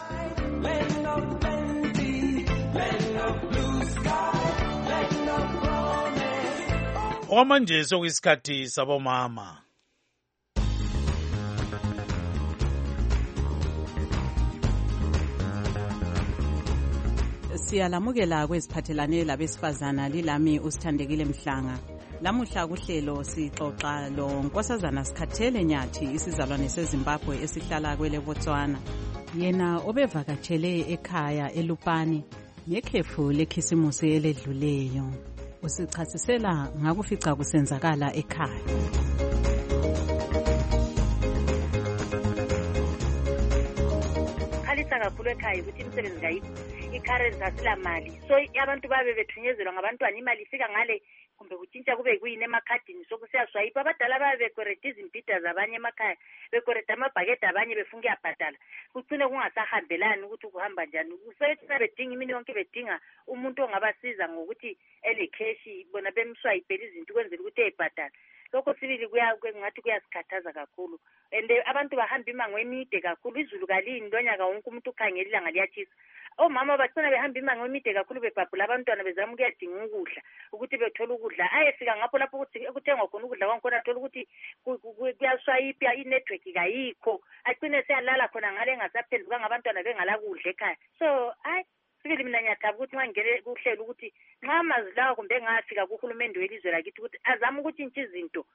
Okwamanje sokuyisikhathi sabomama. Siyalamukela kweziphathelane labesifazana lilami uSithandekile Mhlanga. Lamuhla kuhlelo sixoxa lo Nkosazana Sikhathele Nyathi isizalwane seZimbabwe esihlala kwele Botswana. Yena obevakatshele ekhaya eLupane ngekhefu lekhisimusi eledluleyo. Usichasisela ngakufica kusenzakala ekhaya. Khalisa kakhulu ekhaya ukuthi imisebenzi kayikho. Icarrens asila mali. So abantu babe bethunyezela ngabantwana imali ifika ngale kumbe kutshintsha kube kuyini emakhadini sokusiyaswayipa. Abadala babe bekwereta izimpida zabanye emakhaya, bekwereta amabhakede abanye befunga uyabhadala, kucine kungasahambelani ukuthi kuhamba njani. Sebethina bedinga imini yonke bedinga umuntu ongabasiza ngokuthi elekheshi bona bemswayipela izinto ukwenzela ukuthi eyibhadala. Lokho sibili ngathi kuyasikhathaza kakhulu, and abantu bahamba imango emide kakhulu. Izulu kalini lonyaka wonke umuntu ukhangela ilanga liyatshisa. Omama bacina behamba imango emide kakhulu bebhabhula abantwana bezama ukuyadinga ukudla ukuthi bethole ukudla. Ayefika ngapho lapho ukuthi kuthengwa khona ukudla kwankhona athola ukuthi kuyaswayipha, inetwork kayikho, acine seyalala khona ngale engasaphendukanga abantwana bengalakudla ekhaya. So sibili mina ngiyathaba ukuthi nxa ngingene kuhlela ukuthi nxa amazwi lawa kumbe ngafika kuhulumende welizwe lakithi ukuthi azame ukuthi ntshe izinto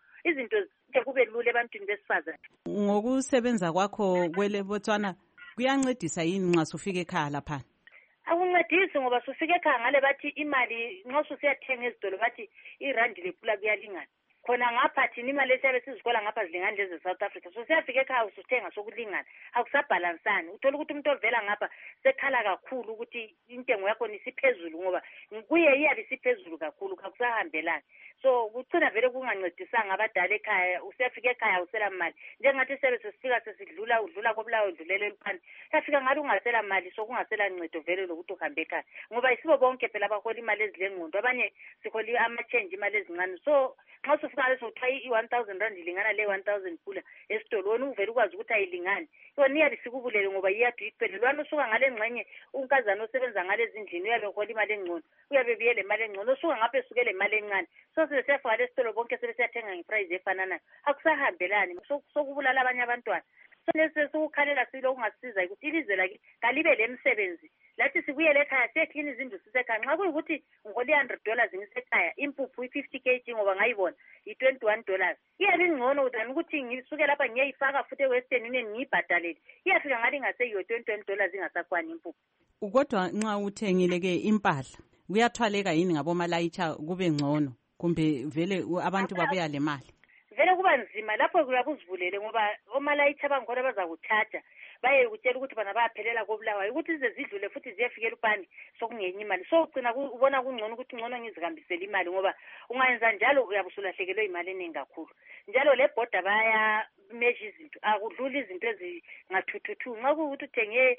kube lula ebantwini besifazane. Ngokusebenza kwakho kwele Botswana kuyancedisa yini nxa sufika ekhaya lapha? Akuncedisi ngoba sufika ekhaya ngale bathi imali nxa susiyathenga ezitolo bathi irandi lephula kuyalingana. Khona ngapha thina imali esiyabe sizikola ngapha zilingana lezi South Africa. So siyafika ekhaya usuthenga sokulingana. Akusabhalansani. Uthola ukuthi umuntu ovela ngapha sekhala kakhulu ukuthi intengo yakho isiphezulu ngoba kuye iyabe isiphezulu kakhulu akusahambelani. So kucina vele kungancedisanga abadala ekhaya. Usiyafika ekhaya usela mali. Njengathi sesifika sesidlula kobulawo udlulele eluphani. Yafika ngathi ungasela mali so kungasela ncedo vele lokuthi uhambe ekhaya. Ngoba isibo bonke phela abahola imali ezilengqondo. Abanye sihola ama-change imali ezincane. So nxa usufika leso uthiwa i-1,000 rand ilingana le 1,000 pula esitolo wona uvele ukwazi ukuthi ayilingani. Yona iyabe sikubulele ngoba iyade iphele. Lwana usuka ngale ngxenye unkazana osebenza ngale zindlini uyabe uhola imali engcono. Uyabe biyele imali engcono. Usuka ngapha esukele imali encane. So siyafika lesitolo bonke sebesiyathenga ngeprice efananayo. Akusahambelani. Sokubulala abanye abantwana. So lesokukhalela silo ungasiza ukuthi ilizwe laki kalibe lemsebenzi. Lathi sibuyele ekhaya seklini izindlu sisekhaya. Nxa kuyikuthi ngihola $100 ngisekhaya, impuphu i-50 kg ngoba ngayibona i-$21. Iyabe ingcono than ukuthi ngisuke lapha ngiyayifaka futhi eWestern Union ngiyibhadalele. Iyafika ngathi ngaseyiyo $21 ingasakwani impuphu. Kodwa nxa uthengile-ke impahla kuyathwaleka yini ngabomalayitsha kube ngcono kumbe vele abantu babuya le mali? Vele kuba nzima lapho kuyabe uzivulele ngoba omalayitsha bangikhona bazakuthatha baye kutshela ukuthi bana bayaphelela kobulawayo ukuthi zize zidlule futhi ziyefikela upani sokungenye imali. So ugcina ubona kungcono ukuthi ngcono ngizihambisele imali ngoba ungayenza njalo uyabe usulahlekelwe imali eningi kakhulu. Njalo le border baya measure izinto akudlula izinto ezinga-222. Nxa kuwukuthi uthenge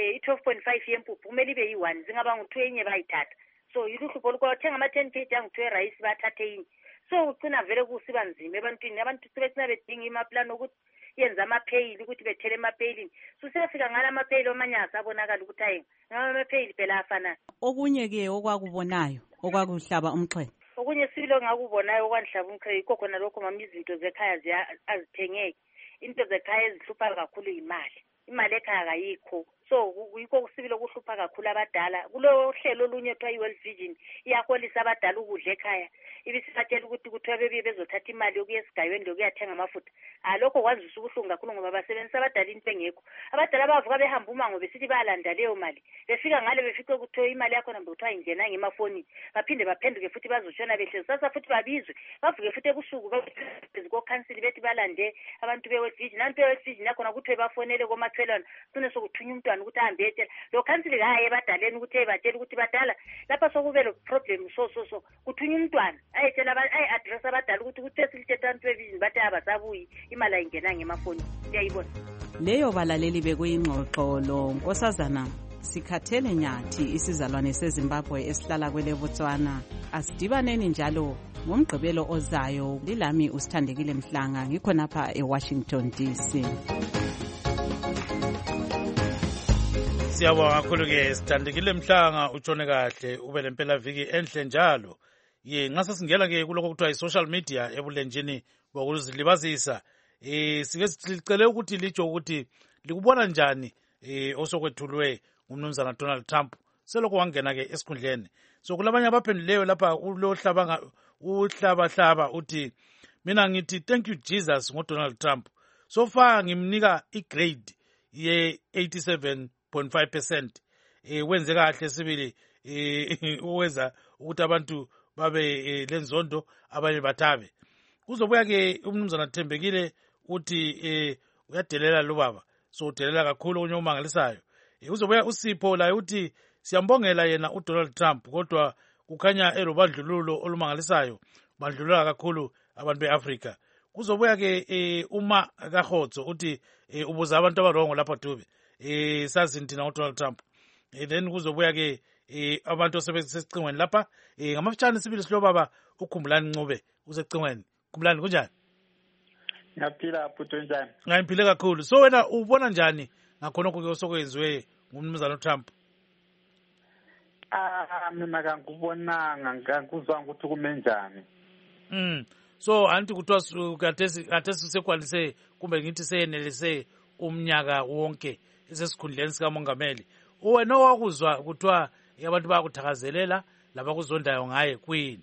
i-12.5 yempuphu kumele ibe yi-1 zingaba ngu-2 enye bayithatha. So yiluhlupho olukothenga ama-10 kg angu-2 erayisi bathathe inye. So ugcina vele kusiba nzima ebantwini. Abantu sebecina bedinga imaplani ukuthi yenza amapheyili ukuthi bethele emapheyilini. Susiyafika ngala amapheyili omanye asabonakala ukuthi ayi ngamapheyili phela afana. Okunye-ke okwakubonayo okwakuhlaba umxhwele? Okunye silo ngakubonayo okwandihlaba umxhwele yikho khona lokho mama izinto zekhaya azithengeki. Into zekhaya ezihlupha kakhulu imali. Imali ekhaya kayikho. So yikho kusibile okuhlupha kakhulu abadala. Kulo hlelo olunye kuthiwa i-World Vision iyaholisa abadala ukudla ekhaya. Ibisibatshela ukuthi kuthiwa bebuye bezothatha imali yokuya esigayweni lokuyathenga amafutha. Lokho kwazisa ubuhlungu kakhulu ngoba basebenzisa abadala into engekho. Abadala bavuka behamba umango besithi bayalanda leyo mali. Befika ngale befike kuthiwa imali yakho nambe kuthiwa ingena ngemafonini. Baphinde baphenduke futhi bazotshona behlezi. Sasa futhi babizwe. Bavuke futhi ebusuku baphezulu kokhansili bethi balande abantu be-World Vision. Abantu be-World Vision yakhona kuthiwe bafonele komakhelwane. Sine sokuthunya umntwana ukuthi ahambe etshela. Lo khansili kaye ebadaleni ukuthi ebatshela ukuthi badala lapha sokube lo problem so kuthunya umntwana. Ayetshela ayi-address abadala ukuthi kuthe silithetha abantu be-Vision bathi abasabuyi imali ayingena ngemafoni. Siyayibona. Leyo balaleli bekuyingxoxo lo Nkosazana Sikhathele Nyathi isizalwane seZimbabwe esihlala kwele Botswana. Asidibaneni njalo ngomgqibelo ozayo. Lilami uSithandekile Mhlanga ngikhonapha eWashington DC. Siyabonga kakhulu-ke Sithandekile Mhlanga, utshone kahle ube lempela viki enhle njalo. Ngase singena-ke kulokho kuthiwa i-social media ebulenjini bokuzilibazisa. Sike sicele ukuthi litsho ukuthi likubona njani osokwethulwe ngumnumzana Donald Trump selokho wangena-ke esikhundleni. So kulabanye abaphenduleyo lapha uhlabahlaba uthi mina ngithi thank you Jesus ngoDonald Trump. So far ngimnika igrade ye-87.5%. Wenze kahle sibili uwenza ukuthi abantu babe lenzondo abanye bathabe. Kuzobuya-ke umnumzana Thembekile uthi uyadelela lo baba. So udelela kakhulu onye umangalisayo. Uzobuya uSipho laye uthi siyambongela yena uDonald Trump kodwa kukhanya elobandlululo olumangalisayo, bandlulula kakhulu abantu beAfrika. Kuzobuya-ke uma kaHotso uthi ubuza abantu abarongo lapha Dube, sazi thina uDonald Trump. Then kuzobuya-ke abantu osebesicingweni lapha, ngamafitshane sibili silobaba uKhumbulani Ncube usecingweni. Khumbulani kunjani? Ngiyaphila bhuti njani? Ngiphile kakhulu. So wena ubona njani ngakhonokho-ke osokwenziwe ngumnumzana uTrump? Mina kangikubonanga, ngakuzwanga ukuthi kume njani. So anti kuthiwa kathesi sekwalise kumbe ngithi seyenelise umnyaka wonke esesikhundleni sikamongameli. Wena wakuzwa kuthiwa abantu bayakuthakazelela labakuzondayo ngaye kwini?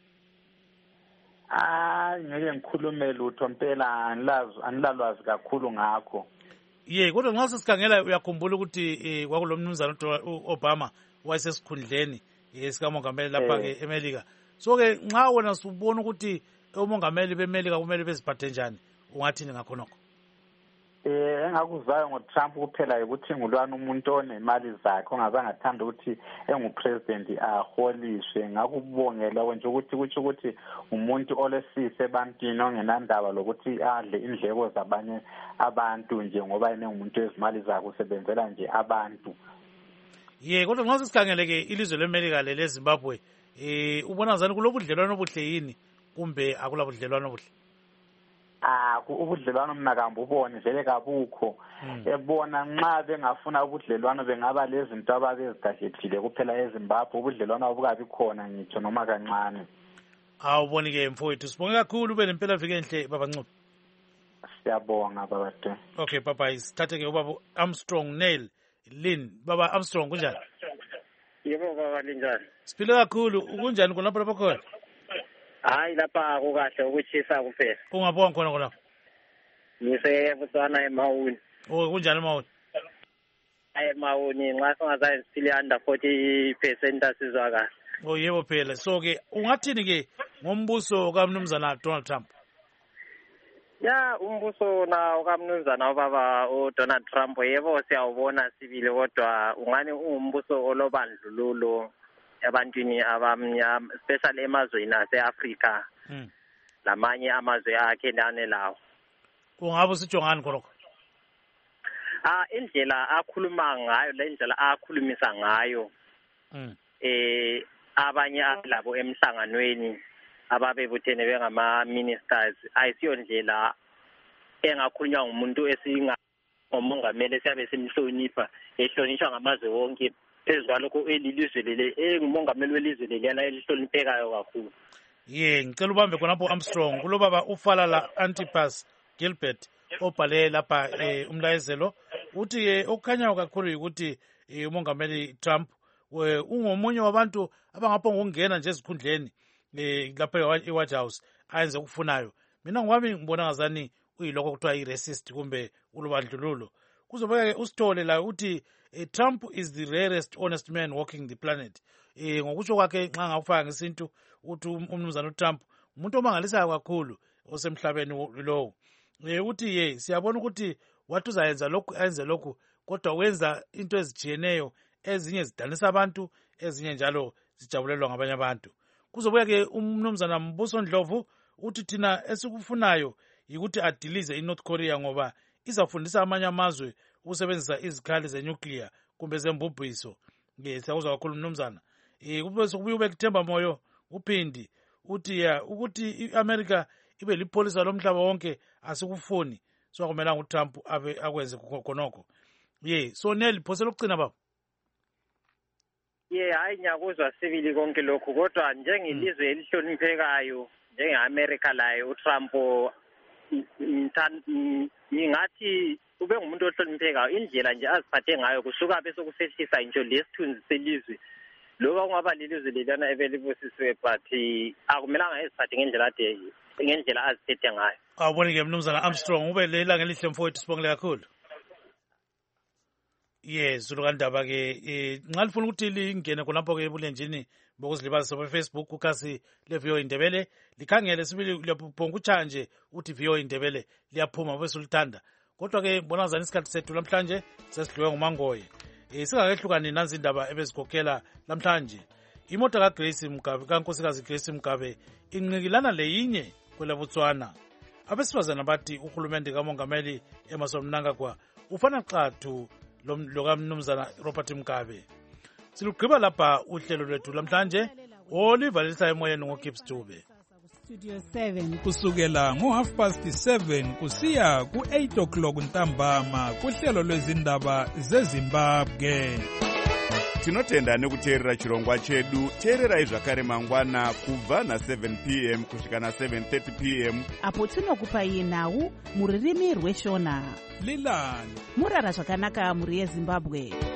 Ngeke ngikhulume lutho mpela, anilalwazi kakhulu ngakho. Kodwa nxa sesikhangela uyakhumbula ukuthi kwakulo mnumzana Obama wayesesikhundleni sikamongameli lapha-ke eMelika. So-ke nxa wena subona ukuthi omongameli beMelika kumele beziphathe njani, ungathini ngakhonokho? Engakuzwayo ngoTrump kuphela ukuthi ngulwana umuntu onemali zakhe ongazange athanda ukuthi engupresident aholiswe. Ngakubongela nje ukuthi kutsho ukuthi umuntu olesise ebantwini ongenandaba lokuthi adle indleko zabanye abantu nje ngoba yena ngumuntu wezimali zakhe usebenzela nje abantu. Kodwa nxa sesikhangele-ke ilizwe leMelika leZimbabwe, ubona ngazani kulobudlelwano obuhle yini kumbe akulabudlelwano obuhle? Ubudlelwano mina kambuboni vele kabukho. Ebona nxa bengafuna ubudlelwano bengaba lezinto ababezidahethile kuphela eZimbabwe. Ubudlelwano abukabi khona ngitsho noma kancane. Awuboni-ke mfowethu, sibonge kakhulu ube nempelaviki enhle baba Ncube. Siyabonga baba Dube. Okay baba, sithathe-ke ubaba Armstrong Nail Lynn. Baba Armstrong kunjani? Yebo baba, linjani? Siphile kakhulu. Kunjani khonapho lapha khona? Hayi lapha akukahle, ukuchisa kuphela. Ungaphi khona khonapho? Ngise-Botswana eMauni. Kunjani eMauni? eMauni nxa singazaye siphile under 40% asizwa kahle. Yebo phela. So-ke ungathini-ke ngombuso kaMnumzana Donald Trump? Umbuso na ukamnumzana ubaba uDonald Trump yebo siyawubona sibili, kodwa ungani ungumbuso olobandlululo ebantwini abamnyama, especially emazweni ase-Afrika lamanye amazwe akhe lane lawo. Ungabe usijongani khonokho? Indlela akhuluma ngayo, le ndlela akhulumisa ngayo abanye labo emhlanganweni ababebuthene bengama-ministers, ayisiyo ndlela engakhulunywa ngumuntu ngomongameli esiyabe simhlonipha, ehlonishwa ngamazwe wonke. Phezu kwalokho elilizwe lele engumongameli welizwe leliyana elihloniphekayo kakhulu. Ngicela ubambe khonapho Armstrong. Kulobaba uFalala Antipas Gilbert obhale lapha umlayezelo uthi okukhanyayo kakhulu ukuthi umongameli Trump ungomunye wabantu abangapho ngokungena nje ezikhundleni lapha eWhite House ayenze ukufunayo. Mina ngokwami ngibona ngazani uyilokho kuthiwa i-racist kumbe ulubandlululo. Kuzobuya-ke usithole la uthi Trump is the rarest honest man walking the planet. Ngokutsho kwakhe nxa ngakufaka ngesintu uthi umnumzana uTrump umuntu omangalisayo kakhulu osemhlabeni lowo. Uthi siyabona ukuthi wathi uzayenza lokhu ayenze lokhu, kodwa wenza into ezijiyeneyo, ezinye zidanisa abantu, ezinye njalo zijabulelwa ngabanye abantu. Kuzobuya-ke umnumzana Mbuso Ndlovu uthi thina esikufunayo yikuthi adilize iNorth Korea ngoba izafundisa amanye amazwe ukusebenzisa izikhali zenuclear kumbe zembubhiso. Siyakuzwa kakhulu mnumzana. Kube sokubuya ube kuthemba moyo uphindi uthi ukuthi iAmerica ibe lipholisa lomhlaba wonke asikufuni. So akumelanga uTrump akwenze khonokho. So Neli phosela ukucina baba. Hayi ngiyakuzwa sibili konke lokhu, kodwa njengelizwe elihloniphekayo njenge-America layo uTrump ngingathi ube ngumuntu ohloniphekayo. Indlela nje aziphathe ngayo kusuka besokusehlisa nje lesithunzi selizwe loba kungaba lelizwe lelana ebelibusisiwe, but akumelanga eziphathe ngendlela aziphethe ngayo. Awuboni-ke mnumzana Armstrong, ube lelanga elihle mfowethu, sibongile kakhulu. Zulu kandaba-ke nxa lifuna ukuthi lingene khonapho-ke ebulenjini bokuzilibazisa beFacebook ukhasi le-VOA Indebele likhangele sibili liyaphonga ukutshaya nje uthi VOA Indebele liyaphuma besulithanda. Kodwa-ke bonazana isikhathi sethu namhlanje sesidliwe ngumangoye. Singakehlukani nanzi indaba ebezikhokhela namhlanje. imota kaGrace Mugabe kankosikazi Grace Mugabe inqikilana leyinye kwele Botswana. Abesifazana bathi uhulumende kamongameli Emmerson Mnangagwa ufana qathu lokamnumzana Robert Mugabe. Silugqiba lapha uhlelo lwethu lamhlanje olivalisa emoyeni ngoGibbs Dube. Studio 7 kusukela ngo7:30 kusiya ku8 o'clock ntambama kuhlelo lwezindaba zeZimbabwe. Tinotenda nekuteerera chirongwa chedu. Teererai zvakare mangwana kubva na7 p.m. kusvika na7:30 p.m. apo tinokupai nhau muririmi rweshona. Lilani murara zvakanaka muri yeZimbabwe.